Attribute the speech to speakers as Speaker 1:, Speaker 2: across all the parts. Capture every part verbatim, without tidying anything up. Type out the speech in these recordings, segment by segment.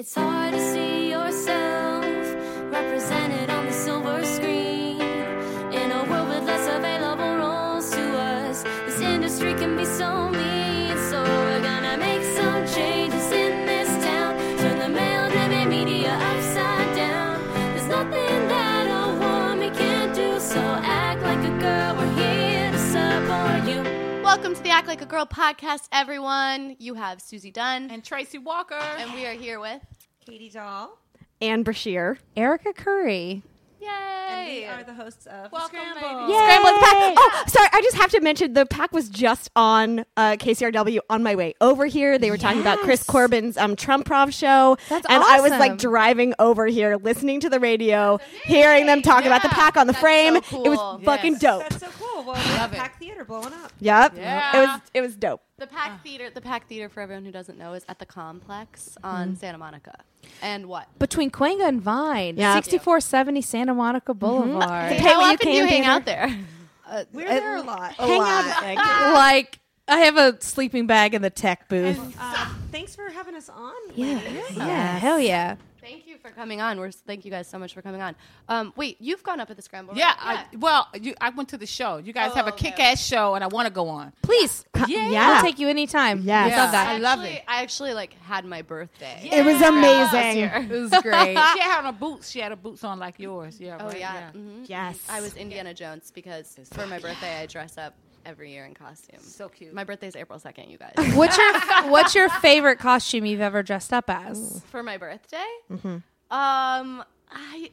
Speaker 1: It's hard to see yourself represented on the silver screen. In a world with less available roles to us, this industry can be so mean. So we're gonna make some changes in this town. Turn the male-driven media upside down. There's nothing that a woman can't do, so act like a girl. We're here to support you.
Speaker 2: Welcome to the Act Like a Girl podcast, everyone. You have Susie Dunn.
Speaker 3: And Tracy Walker.
Speaker 2: And we are here with
Speaker 4: Katie Dahl.
Speaker 5: Anne Brashear.
Speaker 6: Erica Curry.
Speaker 2: Yay!
Speaker 4: And we are the hosts of
Speaker 3: Welcome,
Speaker 4: Scramble.
Speaker 3: baby.
Speaker 5: Scramble the Pack. Oh, sorry. I just have to mention the Pack was just on uh, K C R W on my way over here. They were talking about Chris Corbin's um, Trump Prov show.
Speaker 6: That's
Speaker 5: and I was
Speaker 6: awesome.
Speaker 5: like driving over here, listening to the radio, hearing them talk about the
Speaker 3: Yeah.
Speaker 5: Pack on the
Speaker 2: That's
Speaker 5: frame.
Speaker 2: so cool.
Speaker 5: It was
Speaker 3: Yes.
Speaker 5: fucking dope.
Speaker 4: That's so cool. Well,
Speaker 3: Love it.
Speaker 4: Pack Theater blowing up.
Speaker 5: Yep.
Speaker 3: Yeah.
Speaker 5: It was it was dope.
Speaker 2: The Pack Theater. The Pack Theater, for everyone who doesn't know, is at the Complex on Santa Monica. And what?
Speaker 6: Between Cahuenga and Vine.
Speaker 5: Yeah.
Speaker 6: sixty-four seventy Santa Monica Boulevard.
Speaker 5: Hey,
Speaker 2: How
Speaker 5: will you
Speaker 2: often do you
Speaker 5: came
Speaker 2: hang
Speaker 5: theater?
Speaker 2: out there?
Speaker 6: Uh,
Speaker 4: We're
Speaker 6: uh,
Speaker 4: there a lot.
Speaker 5: Hang out.
Speaker 6: Like, I have a sleeping bag in the tech booth.
Speaker 4: And, uh, thanks for having us on.
Speaker 6: yeah.
Speaker 4: ladies.
Speaker 6: Yeah. Hell yeah.
Speaker 2: Thank you for coming on. We're thank you guys so much for coming on. Um, wait, you've gone up at the Scramble,
Speaker 3: Yeah,
Speaker 2: right?
Speaker 3: I, well, you, I went to the show. You guys
Speaker 2: Oh,
Speaker 3: have a
Speaker 2: okay.
Speaker 3: kick-ass show, and I want to go on.
Speaker 6: Please.
Speaker 5: Yeah.
Speaker 6: I'll take you anytime.
Speaker 5: Yes.
Speaker 6: I love
Speaker 2: I
Speaker 6: that.
Speaker 3: I love
Speaker 2: actually,
Speaker 3: it.
Speaker 2: I actually like had my birthday.
Speaker 5: It was amazing.
Speaker 6: It was great.
Speaker 3: She had her boots. She had her boots on like yours. Yeah.
Speaker 2: Oh
Speaker 3: right,
Speaker 2: yeah. Mhm.
Speaker 5: Yes.
Speaker 2: I was Indiana Jones because for my birthday I dress up every year in costume.
Speaker 3: So cute.
Speaker 2: My birthday's April second, you guys.
Speaker 6: What's your What's your favorite costume you've ever dressed up as?
Speaker 2: For my birthday? Mm-hmm. Um, I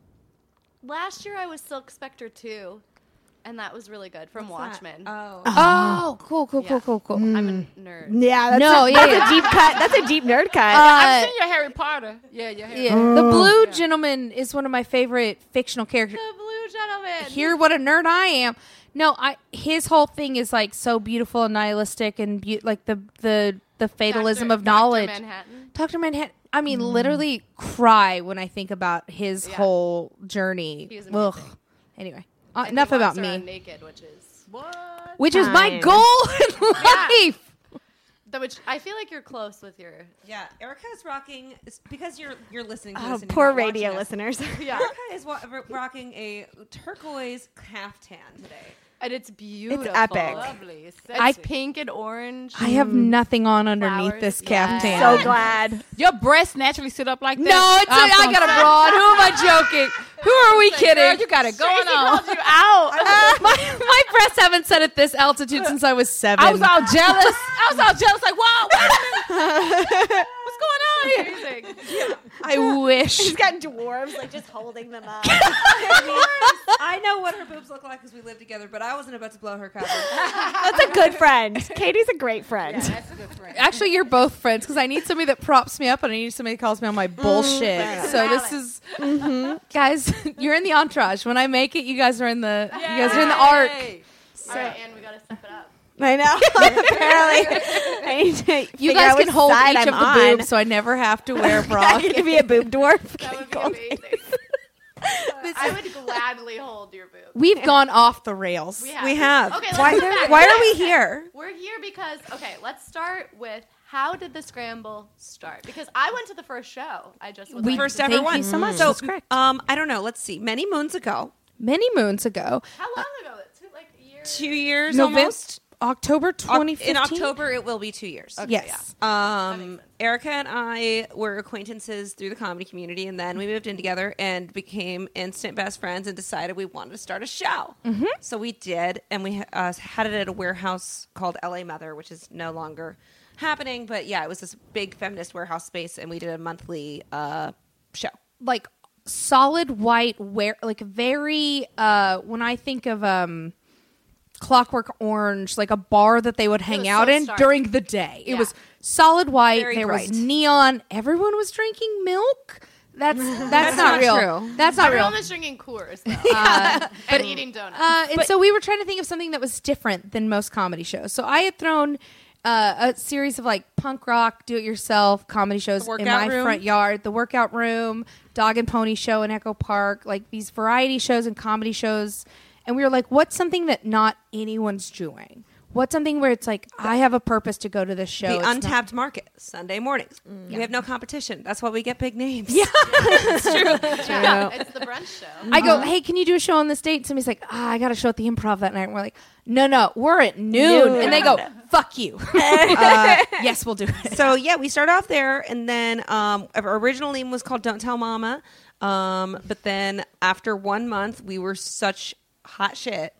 Speaker 2: last year I was Silk Spectre two, and that was really good from
Speaker 4: What's that?
Speaker 2: Watchmen.
Speaker 4: Oh.
Speaker 6: Oh, cool, cool,
Speaker 2: Yeah.
Speaker 6: cool, cool, cool.
Speaker 2: I'm a nerd.
Speaker 5: Yeah, that's
Speaker 6: No,
Speaker 5: a,
Speaker 6: yeah,
Speaker 5: that's
Speaker 6: yeah.
Speaker 5: a deep cut. That's a deep nerd cut.
Speaker 3: I've
Speaker 6: Uh,
Speaker 3: seen your Harry Potter. Yeah, your Harry
Speaker 6: yeah.
Speaker 3: Potter.
Speaker 6: The Blue
Speaker 3: Yeah.
Speaker 6: Gentleman is one of my favorite fictional characters.
Speaker 2: The Blue Gentleman.
Speaker 6: Hear what a nerd I am. No, I his whole thing is like so beautiful and nihilistic and be- like the the the fatalism
Speaker 2: Doctor
Speaker 6: of knowledge.
Speaker 2: Doctor Manhattan.
Speaker 6: Doctor Manhattan. I mean, literally cry when I think about his
Speaker 2: Yeah.
Speaker 6: whole journey.
Speaker 2: He's
Speaker 6: Ugh.
Speaker 2: amazing.
Speaker 6: Anyway, uh,
Speaker 2: And he
Speaker 6: enough about
Speaker 2: walks around
Speaker 6: me.
Speaker 2: naked, which is
Speaker 3: What?
Speaker 6: Which is my
Speaker 5: Fine.
Speaker 6: goal in life.
Speaker 2: the which I feel like you're close with your.
Speaker 4: Yeah, Erica is rocking, it's because you're you're listening to
Speaker 5: Oh,
Speaker 4: this and
Speaker 5: poor
Speaker 4: you're not
Speaker 5: radio
Speaker 4: watching us.
Speaker 5: listeners.
Speaker 2: Yeah,
Speaker 4: Erica is wa- ro- rocking a turquoise caftan today.
Speaker 2: and it's beautiful.
Speaker 5: epic.
Speaker 3: Lovely. It's
Speaker 2: It's
Speaker 3: sexy.
Speaker 2: pink and orange.
Speaker 6: I have nothing on underneath
Speaker 2: Flowers.
Speaker 6: this
Speaker 2: Yes.
Speaker 6: caftan.
Speaker 5: So glad.
Speaker 3: Your breasts naturally sit up like that.
Speaker 6: No, it's a,
Speaker 3: I'm
Speaker 6: I
Speaker 3: so
Speaker 6: got a
Speaker 3: sorry.
Speaker 6: broad. Who am I joking? Who are we kidding?
Speaker 3: Girl, you got it going on.
Speaker 2: you out.
Speaker 6: my, my breasts haven't set at this altitude since I was seven.
Speaker 3: I was all jealous. I was all jealous. Like, wow, wait a minute. What's going on here?
Speaker 2: Amazing.
Speaker 6: I wish.
Speaker 5: She's got dwarves like just holding them up.
Speaker 4: I mean, I know what her boobs look like because we live together, but I wasn't about to blow her cover.
Speaker 5: That's a good friend. Katie's a great friend.
Speaker 3: That's a good friend.
Speaker 6: Actually, you're both friends because I need somebody that props me up and I need somebody that calls me on my bullshit. So this is, guys, you're in the entourage. When I make it, you guys are in the, you guys are in the arc.
Speaker 2: All right, and we gotta step it up.
Speaker 5: I know. Apparently, I need to
Speaker 6: You
Speaker 5: figure
Speaker 6: guys
Speaker 5: out
Speaker 6: can
Speaker 5: which
Speaker 6: hold
Speaker 5: side
Speaker 6: each
Speaker 5: I'm
Speaker 6: of the
Speaker 5: on.
Speaker 6: boobs, so I never have to wear a bra.
Speaker 5: I get to be a boob dwarf.
Speaker 2: That would be amazing. I would gladly hold your boob.
Speaker 6: We've gone off the rails.
Speaker 2: We have.
Speaker 4: We have.
Speaker 2: Okay, let's
Speaker 4: why
Speaker 2: go back.
Speaker 4: why are we here?
Speaker 2: We're here because okay, let's start with how did the Scramble start? Because I went to the first show. I just would
Speaker 6: We-
Speaker 2: like
Speaker 4: First
Speaker 2: to-
Speaker 4: ever
Speaker 6: Thank
Speaker 4: one.
Speaker 6: you so much.
Speaker 4: So,
Speaker 6: That's correct.
Speaker 4: um, I don't know. Let's see. Many moons ago,
Speaker 6: Many moons ago,
Speaker 2: How long ago? Two like a year.
Speaker 4: two years
Speaker 6: November,
Speaker 4: almost.
Speaker 6: October
Speaker 4: Oc-
Speaker 6: twenty fifteen.
Speaker 4: In October, it will be two years.
Speaker 6: Yes.
Speaker 4: Um, Erica and I were acquaintances through the comedy community, and then we moved in together and became instant best friends and decided we wanted to start a show. Mm-hmm. So we did, and we uh, had it at a warehouse called L A Mother, which is no longer happening. But yeah, it was this big feminist warehouse space, and we did a monthly uh, show.
Speaker 6: Like solid white, wear like very. Uh, when I think of um, Clockwork Orange, like a bar that they would hang
Speaker 2: was
Speaker 6: out
Speaker 2: so
Speaker 6: in
Speaker 2: stark.
Speaker 6: during the day. It
Speaker 2: Yeah.
Speaker 6: was solid white.
Speaker 4: Very
Speaker 6: there
Speaker 4: bright.
Speaker 6: was neon. Everyone was drinking milk. That's that's,
Speaker 4: That's
Speaker 6: not,
Speaker 4: not
Speaker 6: real.
Speaker 4: true.
Speaker 6: That's not real.
Speaker 2: Everyone was drinking Coors though, uh, and eating donuts.
Speaker 6: Uh, and so we were trying to think of something that was different than most comedy shows. So I had thrown uh, a series of like punk rock, do it yourself comedy shows
Speaker 4: The
Speaker 6: in
Speaker 4: Workout
Speaker 6: my
Speaker 4: Room?
Speaker 6: front yard. The Workout Room, Dog and Pony Show in Echo Park, like these variety shows and comedy shows. And we were like, what's something that not anyone's doing? What's something where it's like, I have a purpose to go to this show?
Speaker 4: The
Speaker 6: It's not-
Speaker 4: Untapped Market, Sunday mornings. We have no competition. That's why we get big names.
Speaker 6: Yeah.
Speaker 2: Yeah, it's the brunch show.
Speaker 6: I go, hey, can you do a show on this date? And somebody's like, ah, I got a show at the Improv that night. And we're like, no, no, we're at noon.
Speaker 5: Noon.
Speaker 6: And they go, fuck you. uh, yes, we'll do it.
Speaker 4: So yeah, we started off there, and then um, our original name was called Don't Tell Mama. Um, but then after one month, we were such hot shit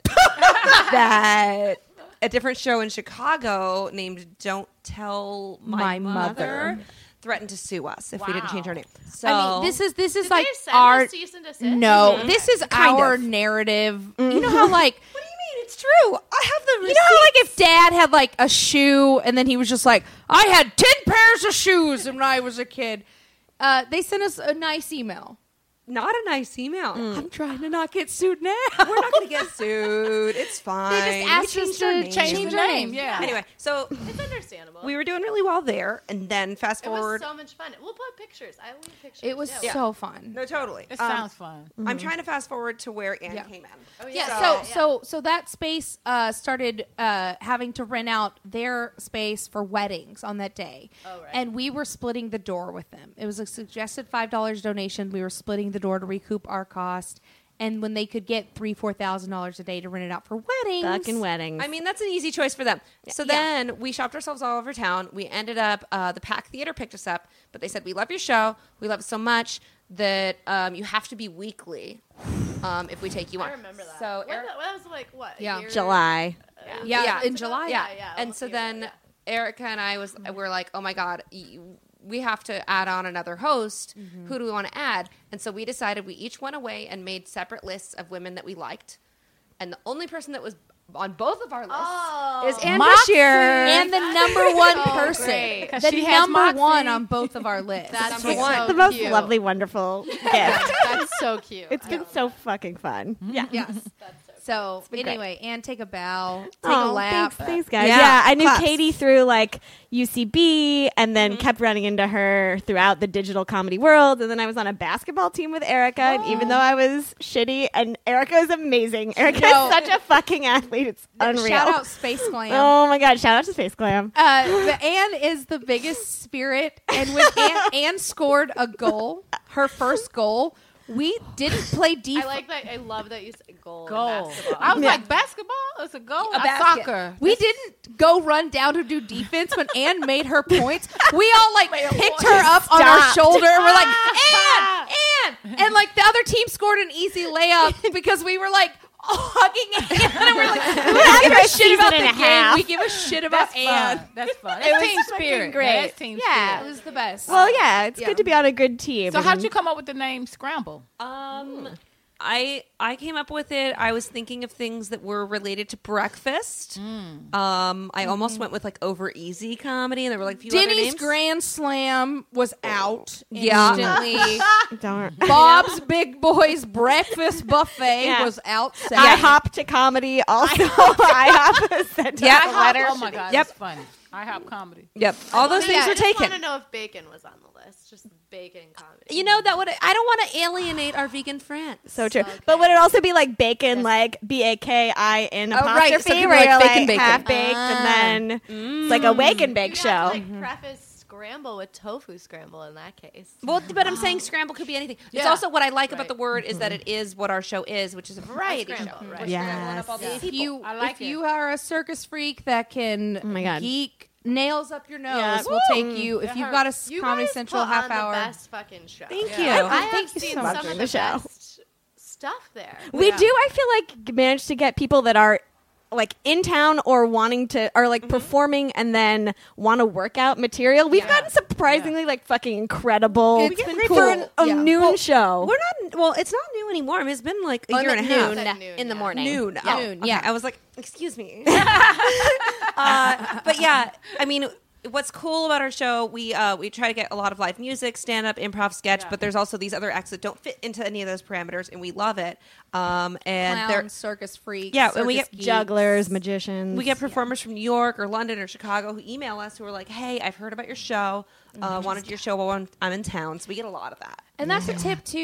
Speaker 4: that a different show in Chicago named Don't Tell My,
Speaker 6: My Mother.
Speaker 4: Mother threatened to sue us if we didn't change our name. So
Speaker 6: I mean, this is this is
Speaker 2: Did
Speaker 6: like
Speaker 2: they send
Speaker 6: our
Speaker 2: us cease and desist?
Speaker 6: no. This is
Speaker 4: Kind
Speaker 6: our
Speaker 4: of.
Speaker 6: narrative. You know how like
Speaker 4: what do you mean? It's true. I have the.
Speaker 6: you know how like if Dad had like a shoe and then he was just like, I had ten pairs of shoes when I was a kid. Uh, they sent us a nice email.
Speaker 4: Not a nice email.
Speaker 6: I'm trying to not get sued now.
Speaker 4: We're not going to get sued. It's fine.
Speaker 6: They just asked
Speaker 4: We
Speaker 6: us
Speaker 4: changed our
Speaker 6: to
Speaker 4: name.
Speaker 6: change
Speaker 3: Change
Speaker 6: the
Speaker 3: the
Speaker 6: name.
Speaker 3: name, yeah.
Speaker 4: Anyway, so
Speaker 2: It's understandable.
Speaker 4: we were doing really well there, and then fast
Speaker 2: it was
Speaker 4: forward.
Speaker 2: so much fun. We'll put pictures. I leave pictures.
Speaker 6: It was
Speaker 2: yeah.
Speaker 6: so fun.
Speaker 4: no, totally.
Speaker 3: It
Speaker 4: Um,
Speaker 3: sounds fun.
Speaker 4: I'm trying to fast forward to where Anne
Speaker 6: Yeah.
Speaker 4: came in.
Speaker 2: Oh,
Speaker 6: Yeah,
Speaker 2: So-
Speaker 6: so so so that space uh, started uh, having to rent out their space for weddings on that day,
Speaker 2: Oh, right.
Speaker 6: and we were splitting the door with them. It was a suggested five dollars donation. We were splitting the door to recoup our cost, and when they could get three four thousand dollars a day to rent it out for weddings,
Speaker 5: Fucking weddings.
Speaker 4: I mean, that's an easy choice for them. So
Speaker 6: Yeah.
Speaker 4: then we shopped ourselves all over town. We ended up, uh, the Pack Theater picked us up, but they said, we love your show. We love it so much that um, you have to be weekly um, if we take you on.
Speaker 2: I remember that.
Speaker 4: So
Speaker 2: When
Speaker 4: Eric-
Speaker 2: that, that was like what? a
Speaker 6: Yeah.
Speaker 2: year-
Speaker 5: July.
Speaker 6: Yeah,
Speaker 4: Yeah.
Speaker 6: in July.
Speaker 4: yeah.
Speaker 2: yeah,
Speaker 4: And
Speaker 2: almost
Speaker 4: so
Speaker 2: a year
Speaker 4: then
Speaker 2: ago,
Speaker 4: Erica and I was, we're like, oh my God, y- we have to add on another host.
Speaker 2: Mm-hmm.
Speaker 4: Who do we want to add? And so we decided we each went away and made separate lists of women that we liked. And the only person that was on both of our lists
Speaker 2: Oh.
Speaker 4: is Anne
Speaker 5: Moxie.
Speaker 4: Bashir.
Speaker 6: And the number one
Speaker 2: so
Speaker 6: person,
Speaker 2: great.
Speaker 3: 'Cause
Speaker 6: the
Speaker 3: she has
Speaker 6: number
Speaker 3: Moxie.
Speaker 6: one on both of our lists.
Speaker 2: That's
Speaker 4: Number
Speaker 2: so
Speaker 4: one.
Speaker 5: The most
Speaker 2: cute.
Speaker 5: lovely, wonderful gift.
Speaker 2: That's so cute.
Speaker 5: It's
Speaker 2: I
Speaker 5: been
Speaker 2: love
Speaker 5: so fucking fun. Yeah.
Speaker 6: yes.
Speaker 2: That's so
Speaker 6: So
Speaker 5: been great.
Speaker 6: anyway, Anne, take a bow, take
Speaker 5: Aw,
Speaker 6: a lap.
Speaker 5: Thanks, thanks, guys.
Speaker 4: Yeah,
Speaker 5: Yeah, I knew
Speaker 4: claps.
Speaker 5: Katie through like U C B, and then kept running into her throughout the digital comedy world. And then I was on a basketball team with Erica, and even though I was shitty, and Erica is amazing. Erica
Speaker 6: No.
Speaker 5: is such a fucking athlete. It's unreal.
Speaker 6: Shout out Space Glam.
Speaker 5: Oh my god! Shout out to Space Glam.
Speaker 6: Uh, but Anne is the biggest spirit, and when Anne, Anne scored a goal, her first goal, we didn't play defense.
Speaker 2: I like that. I love that you said goal. in
Speaker 3: Goal.
Speaker 2: basketball.
Speaker 3: I was
Speaker 5: Yeah.
Speaker 3: like, basketball? It's a goal?
Speaker 4: A
Speaker 3: A
Speaker 4: basket.
Speaker 3: soccer.
Speaker 6: We didn't go run down to do defense when Anne made her points. We all like picked her up on our
Speaker 5: Stopped.
Speaker 6: shoulder and we're like, Anne, Anne, and like the other team scored an easy layup because we were like hugging Anne and we're like, we don't give a shit about the
Speaker 5: season and a
Speaker 6: game.
Speaker 5: half.
Speaker 6: We give a shit about
Speaker 3: That's
Speaker 6: Anne.
Speaker 3: fun. That's fun.
Speaker 5: It
Speaker 3: It's
Speaker 5: was
Speaker 3: team
Speaker 5: fucking
Speaker 3: spirit.
Speaker 5: great.
Speaker 3: Yeah, it's team
Speaker 5: Yeah.
Speaker 6: It
Speaker 3: spirit.
Speaker 6: was the best.
Speaker 5: Well, yeah, it's
Speaker 6: Yeah.
Speaker 5: good to be on a good team.
Speaker 3: So how'd
Speaker 5: and-
Speaker 3: you come up with the name Scramble?
Speaker 4: Um, I I came up with it. I was thinking of things that were related to breakfast. Um, I almost went with like over easy comedy, and there were like a few other
Speaker 6: Denny's
Speaker 4: names.
Speaker 6: Grand Slam was out
Speaker 4: Yeah.
Speaker 6: instantly.
Speaker 5: Don't.
Speaker 6: Bob's Big Boys Breakfast Buffet
Speaker 5: Yeah.
Speaker 6: was out.
Speaker 5: I hop to comedy also. I hop sent
Speaker 4: Yeah.
Speaker 5: out a letter.
Speaker 3: Oh my God,
Speaker 4: Yep.
Speaker 3: it's funny. I hop comedy.
Speaker 4: Yep, all those
Speaker 2: I
Speaker 4: things were
Speaker 2: just want to
Speaker 4: taken.
Speaker 2: know if bacon was on the list. Just bacon comedy.
Speaker 4: You know that would I don't want to alienate our vegan friends.
Speaker 5: So true.
Speaker 2: Okay.
Speaker 5: But would it also be like bacon, like B A K I in
Speaker 6: Oh, right.
Speaker 5: apostrophe,
Speaker 6: Some people
Speaker 5: where
Speaker 6: like
Speaker 5: you're
Speaker 6: bacon,
Speaker 5: like
Speaker 6: bacon.
Speaker 5: half baked, and then it's like a wake and bake
Speaker 2: You'd
Speaker 5: show.
Speaker 2: have to, like preface scramble with tofu scramble in that case.
Speaker 4: Well, but I'm saying scramble could be anything. It's
Speaker 3: Yeah.
Speaker 4: also what I like about
Speaker 2: Right.
Speaker 4: the word is that it is what our show is, which is a variety show.
Speaker 2: scramble, right.
Speaker 4: We're scrambling up all
Speaker 5: Yes.
Speaker 4: these
Speaker 6: If
Speaker 4: people.
Speaker 6: you
Speaker 3: I like
Speaker 6: if
Speaker 3: it.
Speaker 6: you are a circus freak that can
Speaker 5: Oh my God.
Speaker 6: geek nails up your nose,
Speaker 5: Yeah.
Speaker 6: we'll take you. If
Speaker 2: It
Speaker 6: you've
Speaker 2: hurts.
Speaker 6: got a s-
Speaker 2: You
Speaker 6: Comedy
Speaker 2: guys
Speaker 6: Central
Speaker 2: put
Speaker 6: half
Speaker 2: on
Speaker 6: hour.
Speaker 2: The best fucking show.
Speaker 4: Thank
Speaker 3: Yeah.
Speaker 4: you.
Speaker 2: I have
Speaker 5: Thank you
Speaker 2: seen
Speaker 5: so much
Speaker 2: some
Speaker 5: for
Speaker 2: of
Speaker 5: the
Speaker 2: the
Speaker 5: show.
Speaker 2: best stuff there.
Speaker 5: We
Speaker 3: Yeah.
Speaker 5: do, I feel like, manage to get people that are like in town or wanting to, or like performing and then want to work out material. We've
Speaker 3: Yeah.
Speaker 5: gotten surprisingly like fucking incredible
Speaker 6: It's been
Speaker 5: for
Speaker 6: cool.
Speaker 5: an- a
Speaker 6: Yeah.
Speaker 5: noon show.
Speaker 4: We're not. Well, it's not new anymore. I mean, it's been like a
Speaker 6: Oh,
Speaker 4: year and a
Speaker 6: noon.
Speaker 4: half.
Speaker 2: Said noon,
Speaker 5: in the
Speaker 2: yeah.
Speaker 5: morning.
Speaker 4: Noon.
Speaker 6: Yeah.
Speaker 4: Oh,
Speaker 6: Noon,
Speaker 4: okay.
Speaker 6: yeah.
Speaker 4: I was like, excuse me. uh, but yeah, I mean, what's cool about our show, we uh, we try to get a lot of live music, stand up, improv, sketch,
Speaker 2: Yeah.
Speaker 4: but there's also these other acts that don't fit into any of those parameters, and we love it. Um, and
Speaker 6: Clowns,
Speaker 4: they're
Speaker 6: circus freaks.
Speaker 4: Yeah, and we
Speaker 6: circus
Speaker 4: get
Speaker 6: geeks.
Speaker 5: Jugglers, magicians.
Speaker 4: we get performers from New York or London or Chicago who email us who are like, "Hey, I've heard about your show. Uh, wanted your show while I'm, I'm in town." So we get a lot of that.
Speaker 6: And that's a tip too.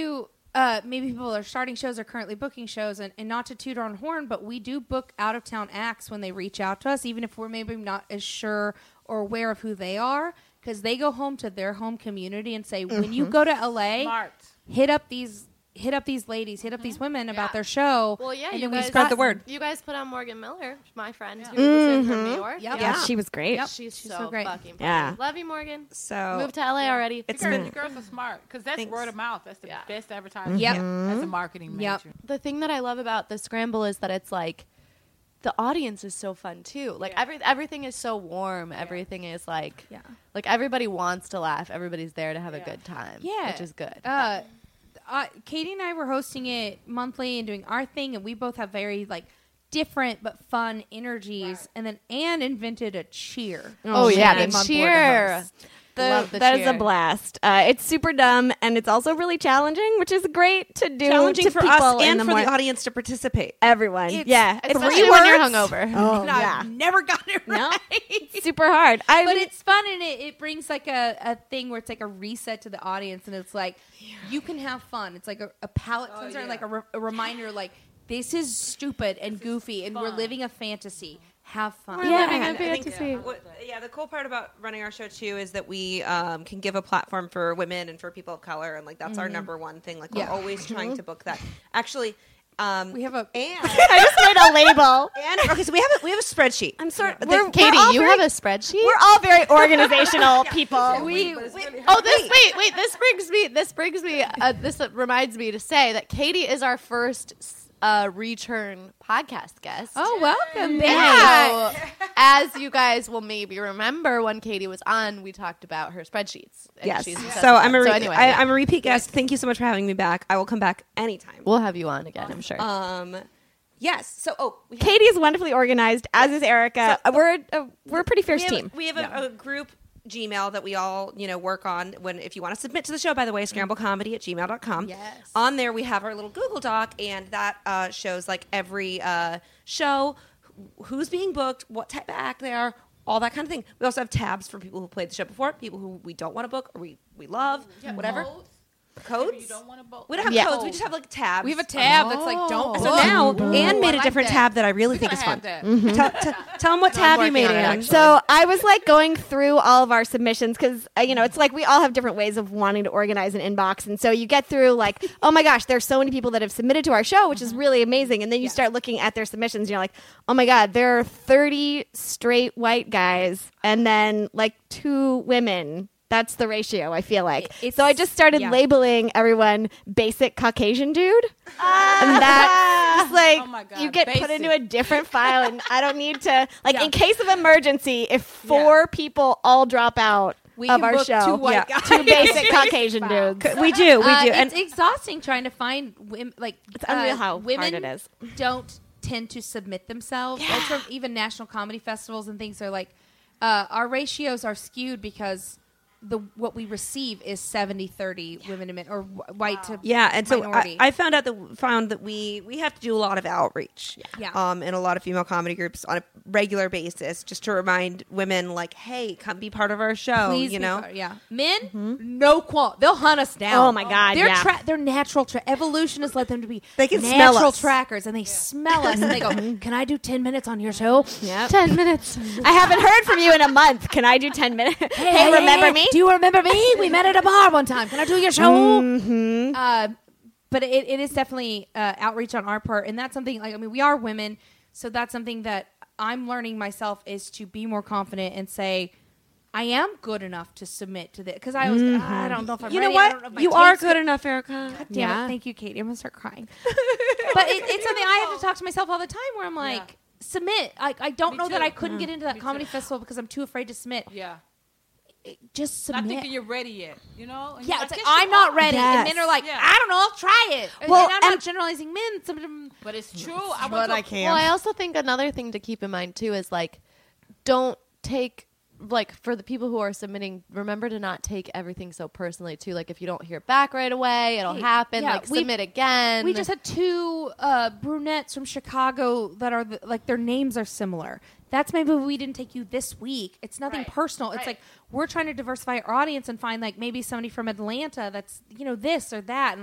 Speaker 6: uh, maybe people are starting shows or currently booking shows, and, and not to toot our own horn, but we do book out of town acts when they reach out to us, even if we're maybe not as sure or aware of who they are, because they go home to their home community and say, mm-hmm. when you go to L A,
Speaker 3: Smart.
Speaker 6: hit up these. Hit up these ladies, hit up these women
Speaker 3: Yeah.
Speaker 6: about their show.
Speaker 2: Well, yeah,
Speaker 6: and
Speaker 2: you
Speaker 6: then we
Speaker 2: guys
Speaker 6: spread
Speaker 4: the word.
Speaker 2: You guys put on Morgan Miller, my friend,
Speaker 3: Yeah.
Speaker 2: who was in from New York.
Speaker 6: Yep.
Speaker 5: Yeah, she was great.
Speaker 6: Yep.
Speaker 2: She's,
Speaker 6: She's
Speaker 2: so,
Speaker 6: so great.
Speaker 2: fucking funny.
Speaker 5: Yeah.
Speaker 2: Love you, Morgan.
Speaker 4: So
Speaker 2: Moved to L A already.
Speaker 4: It's
Speaker 3: You girls,
Speaker 4: been-
Speaker 3: you girls are smart because that's
Speaker 4: Thanks.
Speaker 3: word of mouth. That's the
Speaker 2: Yeah.
Speaker 3: best advertising.
Speaker 6: Yep.
Speaker 3: As a marketing major.
Speaker 6: Yep.
Speaker 2: The thing that I love about the Scramble is that it's like the audience is so fun too. Like
Speaker 3: Yeah.
Speaker 2: every everything is so warm. Everything is like
Speaker 6: Yeah.
Speaker 2: like everybody wants to laugh. Everybody's there to have
Speaker 3: Yeah.
Speaker 2: a good time.
Speaker 6: Yeah.
Speaker 2: which is good.
Speaker 6: Uh, uh, Katie and I were hosting it monthly and doing our thing, and we both have very like different but fun energies. And then Anne invented a cheer.
Speaker 2: Oh,
Speaker 6: She
Speaker 2: yeah,
Speaker 6: came
Speaker 2: the
Speaker 6: on board to
Speaker 2: cheer.
Speaker 6: host.
Speaker 5: The,
Speaker 2: Love the
Speaker 5: that is a
Speaker 2: cheer.
Speaker 5: blast. Uh, it's super dumb, and it's also really challenging, which is great to do.
Speaker 4: challenging
Speaker 5: to
Speaker 4: for
Speaker 5: people
Speaker 4: us
Speaker 5: in
Speaker 4: and
Speaker 5: the
Speaker 4: for
Speaker 5: mor-
Speaker 4: the audience to participate.
Speaker 5: Everyone,
Speaker 6: It's-
Speaker 5: yeah,
Speaker 2: Especially
Speaker 5: three
Speaker 2: when you're
Speaker 5: words?
Speaker 2: hungover.
Speaker 5: Oh
Speaker 6: And
Speaker 5: yeah,
Speaker 6: I've never gotten it
Speaker 5: no,
Speaker 6: right.
Speaker 5: it's super hard. I
Speaker 6: But it's fun, and it, it brings like a, a thing where it's like a reset to the audience, and it's like you can have fun. It's like a, a palate cleanser, and
Speaker 3: yeah.
Speaker 6: like a, re- a reminder, like this is stupid and goofy, and we're
Speaker 3: fun.
Speaker 6: living a fantasy. Have fun.
Speaker 2: We're
Speaker 5: Yeah.
Speaker 2: living a
Speaker 4: And I think-
Speaker 2: fantasy.
Speaker 4: what- yeah, the cool part about running our show too is that we um, can give a platform for women and for people of color, and like that's our number one thing. Like
Speaker 6: Yeah.
Speaker 4: we're always trying to book that. Actually, um,
Speaker 6: We have a
Speaker 4: and
Speaker 5: I just made a label.
Speaker 4: and okay, so we have a, we have a spreadsheet.
Speaker 5: I'm sort.
Speaker 4: The-
Speaker 5: We're,
Speaker 2: Katie,
Speaker 5: we're all
Speaker 2: you
Speaker 5: very,
Speaker 2: have a spreadsheet?
Speaker 5: We're all very organizational people.
Speaker 6: we,
Speaker 2: Oh, this wait, wait. This brings me. This brings me. Uh, this reminds me to say that Katie is our first uh, return podcast guest.
Speaker 6: oh welcome
Speaker 2: And
Speaker 6: back.
Speaker 2: so, as you guys will maybe remember, when Katie was on, we talked about her spreadsheets. And
Speaker 4: Yes.
Speaker 2: she's obsessed
Speaker 4: So
Speaker 2: with
Speaker 4: I'm a
Speaker 2: them.
Speaker 4: re-
Speaker 2: so anyway,
Speaker 4: I,
Speaker 2: yeah.
Speaker 4: I'm a repeat guest. Thank you so much for having me back. I will come back anytime.
Speaker 2: we'll have you on again. I'm sure.
Speaker 4: Um, yes. So oh, we have,
Speaker 5: Katie is wonderfully organized, as is Erica.
Speaker 4: So-
Speaker 5: Uh, we're a, we're a pretty fierce
Speaker 4: we have,
Speaker 5: team.
Speaker 4: we have a, a group Gmail that we all, you know, work on when if you want to submit to the show, by the way, scramblecomedy at gmail dot com.
Speaker 6: Yes.
Speaker 4: On there we have our little Google Doc, and that uh, shows like every uh, show, wh- who's being booked, what type of act they are, all that kind of thing. We also have tabs for people who played the show before, people who we don't want to book or we, we love, whatever.
Speaker 3: Codes.
Speaker 4: Codes?
Speaker 3: You don't want to vote.
Speaker 4: We don't have
Speaker 5: Yeah.
Speaker 4: codes, we just have like tabs.
Speaker 6: We have a tab that's like don't.
Speaker 4: So
Speaker 6: book.
Speaker 4: now
Speaker 6: Ooh,
Speaker 4: Anne
Speaker 6: I
Speaker 4: made a
Speaker 6: like
Speaker 4: different
Speaker 6: that.
Speaker 4: tab that I really think
Speaker 3: Gotta
Speaker 4: is
Speaker 3: have
Speaker 4: fun.
Speaker 3: that.
Speaker 4: tell, tell, tell them what
Speaker 2: No, I'm
Speaker 4: tab you
Speaker 2: working
Speaker 4: made,
Speaker 2: on it,
Speaker 4: Anne.
Speaker 2: actually.
Speaker 5: So I was like going through all of our submissions because uh, you know it's like we all have different ways of wanting to organize an inbox, and so you get through like, oh my gosh, there's so many people that have submitted to our show, which is really amazing, and then you start looking at their submissions, and you're like, oh my god, there are thirty straight white guys, and then like two women. That's the ratio, I feel like.
Speaker 6: It's-
Speaker 5: So I just started
Speaker 6: yeah.
Speaker 5: labeling everyone basic Caucasian dude. And that's just like,
Speaker 3: Oh my God,
Speaker 5: you get put
Speaker 3: basic.
Speaker 5: into a different file, and I don't need to, like,
Speaker 6: Yeah.
Speaker 5: in case of emergency, if four people all drop out
Speaker 6: We
Speaker 5: of
Speaker 6: can
Speaker 5: our
Speaker 6: book
Speaker 5: show,
Speaker 6: two white
Speaker 4: Yeah.
Speaker 6: guys.
Speaker 5: two basic Caucasian dudes.
Speaker 4: We do, we
Speaker 6: Uh,
Speaker 4: do. And
Speaker 6: it's exhausting trying to find women. Like
Speaker 5: It's unreal
Speaker 6: uh,
Speaker 5: how
Speaker 6: women
Speaker 5: hard it is.
Speaker 6: don't tend to submit themselves. Like from even national comedy festivals and things are like uh, our ratios are skewed because the what we receive is seventy thirty women to men or wh- white to
Speaker 4: yeah, and so I,
Speaker 6: minority.
Speaker 4: I found out that found that we we have to do a lot of outreach,
Speaker 6: Yeah.
Speaker 4: um, in a lot of female comedy groups on a regular basis, just to remind women, like, hey, come be part of our show.
Speaker 6: Please
Speaker 4: you
Speaker 6: be
Speaker 4: know,
Speaker 6: part- yeah. Men, no qual. They'll hunt us down.
Speaker 5: Oh my God,
Speaker 6: They're
Speaker 5: yeah.
Speaker 6: tra- they're natural. Tra- evolution has led them to be
Speaker 4: They can
Speaker 6: natural
Speaker 4: smell us.
Speaker 6: trackers, and they smell us, and they go, "Can I do ten minutes on your show?"
Speaker 5: Yep.
Speaker 2: Ten minutes.
Speaker 5: I haven't heard from you in a month. Can I do ten minutes? Hey, remember me?
Speaker 6: Do you remember me? We met at a bar one time. Can I do your show?
Speaker 5: Mm-hmm.
Speaker 6: Uh, but it, it is definitely uh, outreach on our part, and that's something. Like I mean, we are women, so that's something that I'm learning myself is to be more confident and say, I am good enough to submit to this because I was I don't know if I'm
Speaker 4: you know
Speaker 6: ready. I don't know
Speaker 4: what?
Speaker 6: if my
Speaker 4: You are
Speaker 6: tape's
Speaker 4: good enough, Erica.
Speaker 6: God damn
Speaker 5: Yeah.
Speaker 6: it. Thank you, Katie. I'm going to start crying. but it, it's something I have to talk to myself all the time where I'm like,
Speaker 3: Yeah.
Speaker 6: submit. I, I don't
Speaker 3: Me
Speaker 6: know that
Speaker 3: too.
Speaker 6: I couldn't get into that
Speaker 3: Me
Speaker 6: comedy
Speaker 3: too.
Speaker 6: festival because I'm too afraid to submit.
Speaker 3: Yeah.
Speaker 6: It- just
Speaker 3: Not
Speaker 6: submit.
Speaker 3: thinking you're ready yet. You know? And
Speaker 6: yeah,
Speaker 3: you're
Speaker 6: it's like,
Speaker 3: yes,
Speaker 6: I'm
Speaker 3: you
Speaker 6: not
Speaker 3: are.
Speaker 6: ready. And
Speaker 5: Yes.
Speaker 6: men are like,
Speaker 3: Yeah.
Speaker 6: I don't know, I'll try it.
Speaker 5: Well,
Speaker 6: and I'm not
Speaker 5: and-
Speaker 6: generalizing men. Some of them,
Speaker 3: But it's true. I
Speaker 5: But
Speaker 3: went to
Speaker 5: I
Speaker 3: a-
Speaker 5: can't.
Speaker 2: Well, I also think another thing to keep in mind too is like, don't take like for the people who are submitting. Remember to not take everything so personally too. Like if you don't hear back right away, it'll
Speaker 6: Hey,
Speaker 2: happen.
Speaker 6: yeah,
Speaker 2: like
Speaker 6: we-
Speaker 2: submit again.
Speaker 6: we just had two uh, brunettes from Chicago that are the, like their names are similar. That's maybe we didn't take you this week. It's nothing
Speaker 3: Right.
Speaker 6: personal. It's
Speaker 3: Right.
Speaker 6: like we're trying to diversify our audience and find like maybe somebody from Atlanta that's you know this or that, and like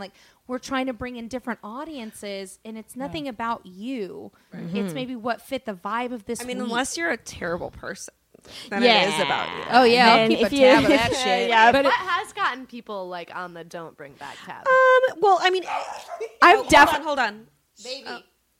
Speaker 6: we're trying to bring in different audiences, and it's nothing about you. It's maybe what fit the vibe of this
Speaker 4: I mean,
Speaker 6: week.
Speaker 4: unless you're a terrible person, then
Speaker 5: Yeah.
Speaker 4: it is about you.
Speaker 6: Oh yeah, I'll
Speaker 5: And
Speaker 6: keep a
Speaker 5: if you-
Speaker 6: tab of that shit.
Speaker 5: Yeah,
Speaker 2: But what has gotten people like on the don't bring back tab?
Speaker 4: Um. Well, I mean,
Speaker 5: I've
Speaker 4: oh, hold
Speaker 5: def-
Speaker 4: on, hold on.
Speaker 6: Baby.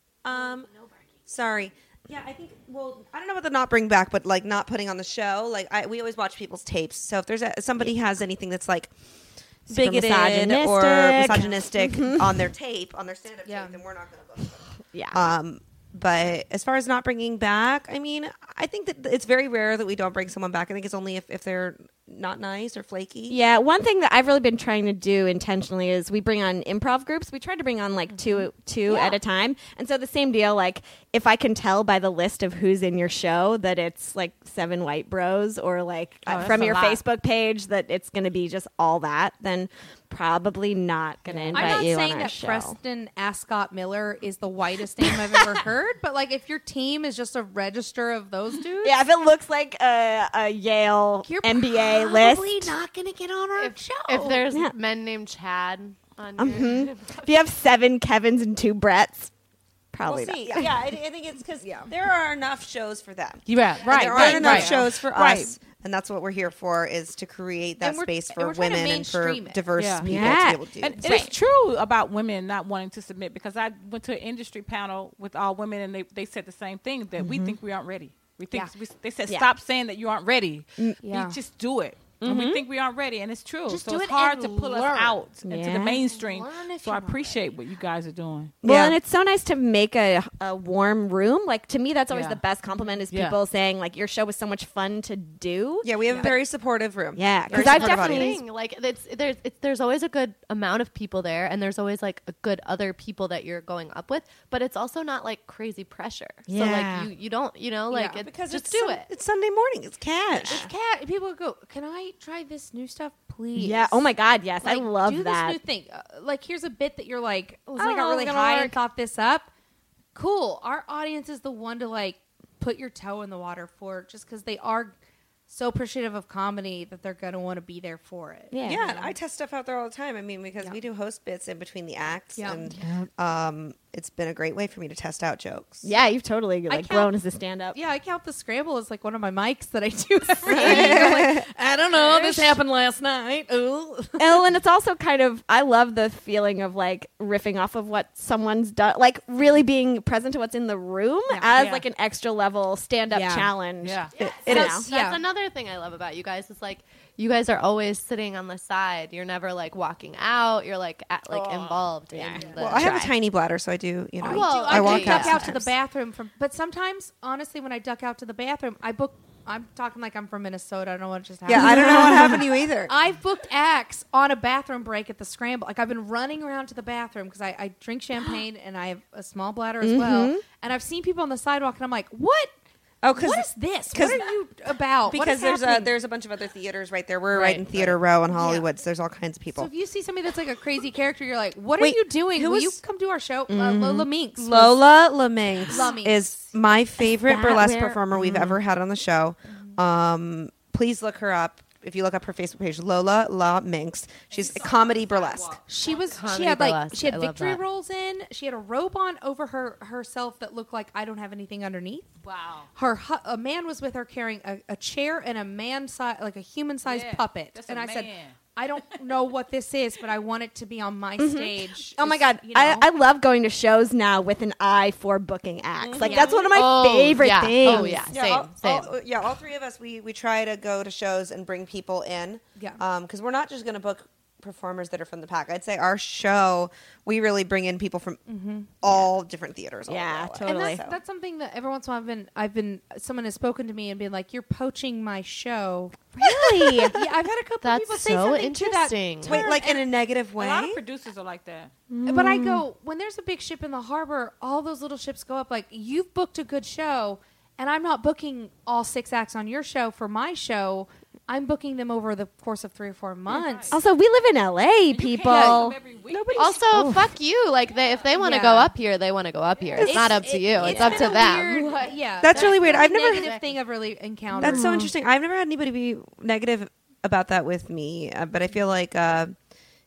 Speaker 4: Um. Sorry. Yeah, I think. Well, I don't know about the not bring back, but like not putting on the show. Like, I we always watch people's tapes. So if there's a, somebody has anything that's like
Speaker 5: Super
Speaker 4: bigoted
Speaker 5: misogynistic.
Speaker 4: or misogynistic on their tape, on their stand-up
Speaker 6: Yeah.
Speaker 4: tape, then we're not going to book them.
Speaker 5: Yeah.
Speaker 4: Um, but as far as not bringing back, I mean, I think that it's very rare that we don't bring someone back. I think it's only if, if they're not nice or flaky.
Speaker 5: Yeah, one thing that I've really been trying to do intentionally is we bring on improv groups. We try to bring on like two two
Speaker 4: Yeah.
Speaker 5: at a time. And so the same deal, like if I can tell by the list of who's in your show that it's like seven white bros or like
Speaker 3: Oh,
Speaker 5: uh,
Speaker 3: that's
Speaker 5: from
Speaker 3: a
Speaker 5: your
Speaker 3: lot.
Speaker 5: Facebook page that it's going to be just all that, then probably not going to invite
Speaker 6: I'm not
Speaker 5: you
Speaker 6: saying
Speaker 5: on our
Speaker 6: that
Speaker 5: show.
Speaker 6: Preston Ascot Miller is the whitest name I've ever heard, but like if your team is just a register of those dudes,
Speaker 5: Yeah, if it looks like a, a Yale
Speaker 6: you're
Speaker 5: M B A list.
Speaker 6: probably not going to get on our
Speaker 2: if,
Speaker 6: show.
Speaker 2: if there's
Speaker 5: Yeah.
Speaker 2: men named Chad on your
Speaker 5: Mhm. If you have seven Kevins and two Bretts, probably
Speaker 4: We'll
Speaker 5: not.
Speaker 4: see. Yeah, I, I think it's because there are enough shows for them.
Speaker 3: Yeah,
Speaker 4: And
Speaker 3: right.
Speaker 4: there
Speaker 3: right,
Speaker 4: aren't enough
Speaker 3: right.
Speaker 4: shows for
Speaker 3: Right.
Speaker 4: us, and that's what we're here for: is to create that
Speaker 6: And we're-
Speaker 4: space
Speaker 6: and
Speaker 4: for
Speaker 6: we're trying to
Speaker 4: women and for
Speaker 6: mainstream it.
Speaker 4: diverse
Speaker 3: Yeah.
Speaker 4: people
Speaker 5: Yeah.
Speaker 4: to be able to do.
Speaker 3: And and it's true about women not wanting to submit, because I went to an industry panel with all women and they, they said the same thing, that we think we aren't ready. We think
Speaker 6: Yeah.
Speaker 3: we, they said
Speaker 5: Yeah.
Speaker 3: stop saying that you aren't ready.
Speaker 6: Yeah.
Speaker 3: You just do it. And we think we aren't ready, and it's true.
Speaker 6: Just
Speaker 3: so
Speaker 6: do
Speaker 3: it's
Speaker 6: it
Speaker 3: hard
Speaker 6: and
Speaker 3: to pull us
Speaker 6: learn.
Speaker 3: out into
Speaker 5: Yeah.
Speaker 3: the mainstream.
Speaker 6: Learn if
Speaker 3: So
Speaker 6: you
Speaker 3: I
Speaker 6: want.
Speaker 3: appreciate what you guys are doing.
Speaker 5: Well,
Speaker 4: Yeah.
Speaker 5: and it's so nice to make a, a warm room. Like to me, that's always
Speaker 3: Yeah.
Speaker 5: the best compliment is
Speaker 3: Yeah.
Speaker 5: people saying like your show was so much fun to do.
Speaker 4: Yeah, we have a very supportive room.
Speaker 5: Yeah,
Speaker 4: Very
Speaker 5: because I've
Speaker 4: supportive
Speaker 5: definitely
Speaker 4: audience.
Speaker 2: thing. Like it's there's it's, there's always a good amount of people there, and there's always like a good other people that you're going up with. But it's also not like crazy pressure. So
Speaker 5: Yeah.
Speaker 2: like you you don't you know like
Speaker 6: Yeah.
Speaker 2: it's,
Speaker 4: Because
Speaker 2: just
Speaker 4: it's
Speaker 2: do
Speaker 4: sun-
Speaker 2: it.
Speaker 4: It's Sunday morning. It's cash.
Speaker 6: It's cat. People go, can I try this new stuff, please?
Speaker 5: yeah. Oh my God, yes,
Speaker 6: Like,
Speaker 5: I love
Speaker 6: do
Speaker 5: that.
Speaker 6: this new thing. Uh, like, here's a bit that you're like, oh,
Speaker 5: I
Speaker 6: I
Speaker 5: don't
Speaker 6: got
Speaker 5: know
Speaker 6: really
Speaker 5: if it's gonna
Speaker 6: high
Speaker 5: work.
Speaker 6: and thought this up. Cool. Our audience is the one to like put your toe in the water for, just because they are so appreciative of comedy that they're gonna want to be there for it.
Speaker 5: Yeah.
Speaker 4: Yeah, and I test stuff out there all the time. I mean, because
Speaker 6: Yeah.
Speaker 4: we do host bits in between the acts,
Speaker 6: Yeah.
Speaker 4: and um, it's been a great way for me to test out jokes.
Speaker 5: Yeah, you've totally like
Speaker 6: count-
Speaker 5: grown as a stand-up.
Speaker 6: Yeah, I count the scramble as like one of my mics that I do every week. I'm like, I don't know, this happened last night. Ooh.
Speaker 5: Oh, and it's also kind of I love the feeling of like riffing off of what someone's done, like really being present to what's in the room as
Speaker 3: Yeah.
Speaker 5: like an extra level stand-up
Speaker 6: Yeah.
Speaker 5: challenge.
Speaker 3: Yeah.
Speaker 5: It,
Speaker 4: It
Speaker 5: you
Speaker 4: is.
Speaker 5: know.
Speaker 2: That's
Speaker 6: Yeah.
Speaker 2: another thing I love about you guys is like you guys are always sitting on the side. You're never like walking out. You're like at, like involved in the
Speaker 4: Well, I have a
Speaker 2: try.
Speaker 4: tiny bladder, so I do. You know,
Speaker 6: I,
Speaker 2: Well,
Speaker 6: do,
Speaker 2: I
Speaker 6: I,
Speaker 2: walk
Speaker 6: do duck
Speaker 2: out
Speaker 6: out to the
Speaker 4: sometimes.
Speaker 6: bathroom from, but sometimes, honestly, when I duck out to the bathroom, I book. I'm talking like I'm from Minnesota. I don't know what just happened.
Speaker 4: Yeah, I don't know what happened to you either.
Speaker 6: I've booked acts on a bathroom break at the Scramble. Like I've been running around to the bathroom because I, I drink champagne and I have a small bladder as well. And I've seen people on the sidewalk, and I'm like, what?
Speaker 4: Oh, because
Speaker 6: What is this?
Speaker 4: 'cause-
Speaker 6: What are you about? What
Speaker 4: because
Speaker 6: is
Speaker 4: there's a
Speaker 6: happening?
Speaker 4: there's a bunch of other theaters right there. We're right,
Speaker 6: Right,
Speaker 4: in Theater Row in Hollywood, so there's all kinds of people.
Speaker 6: So if you see somebody that's like a crazy character, you're like, what
Speaker 4: Wait,
Speaker 6: are you doing?
Speaker 4: who
Speaker 6: Will
Speaker 4: was-
Speaker 6: you come to our show? Uh, Lola Minx. was-
Speaker 4: Lola Laminx
Speaker 6: Laminx.
Speaker 4: is my favorite
Speaker 5: that
Speaker 4: burlesque
Speaker 5: where-
Speaker 4: performer we've ever had on the show. Um, please look her up. If you look up her Facebook page, Lola La Minx. She's a comedy burlesque.
Speaker 6: She was. She
Speaker 2: Comedy
Speaker 6: had like
Speaker 2: burlesque.
Speaker 6: she had
Speaker 2: I love
Speaker 6: victory
Speaker 2: that.
Speaker 6: rolls in. She had a robe on over her herself that looked like I don't have anything underneath.
Speaker 3: Wow.
Speaker 6: Her hu- a man was with her carrying a, a chair and a man size like a human sized
Speaker 3: Yeah,
Speaker 6: puppet.
Speaker 3: that's a
Speaker 6: And I said,
Speaker 3: man.
Speaker 6: I don't know what this is, but I want it to be on my stage.
Speaker 5: Oh my
Speaker 6: It's,
Speaker 5: God,
Speaker 6: you know.
Speaker 5: I, I love going to shows now with an eye for booking acts. Like
Speaker 6: Yeah.
Speaker 5: that's one of my
Speaker 2: Oh,
Speaker 5: favorite
Speaker 2: yeah.
Speaker 5: things.
Speaker 2: Oh, yeah.
Speaker 4: Yeah,
Speaker 2: Same,
Speaker 4: all,
Speaker 2: same.
Speaker 4: all- yeah, all three of us, we, we try to go to shows and bring people in.
Speaker 6: Yeah.
Speaker 4: Because we're not just going to book performers that are from the pack. I'd say our show, we really bring in people from all different theaters. all
Speaker 5: Yeah,
Speaker 4: over L A.
Speaker 5: totally.
Speaker 6: And that's, that's something that every once in a while I've been, I've been, someone has spoken to me and been like, "You're poaching my show."
Speaker 5: Really?
Speaker 6: Yeah, I've had a couple
Speaker 2: That's
Speaker 6: people say
Speaker 2: so
Speaker 6: something to that
Speaker 2: interesting.
Speaker 6: term,
Speaker 4: Wait, like in
Speaker 6: and-
Speaker 4: a negative
Speaker 3: A
Speaker 4: way?
Speaker 3: lot of producers are like that.
Speaker 6: But I go, when there's a big ship in the harbor, all those little ships go up. Like, you've booked a good show, and I'm not booking all six acts on your show for my show. I'm booking them over the course of three or four months.
Speaker 5: Also, we live in L A, people.
Speaker 2: Also,
Speaker 5: Oh.
Speaker 2: fuck you. Like they, if they want to
Speaker 6: Yeah.
Speaker 2: go up here, they want to go up here. It's, not up to you. It's, up
Speaker 6: been
Speaker 2: to
Speaker 6: a
Speaker 2: them.
Speaker 6: weird- yeah,
Speaker 4: That's really weird.
Speaker 6: the
Speaker 4: I've never-
Speaker 6: negative thing I've really encountered.
Speaker 4: That's so interesting. I've never had anybody be negative about that with me, uh, but I feel like uh,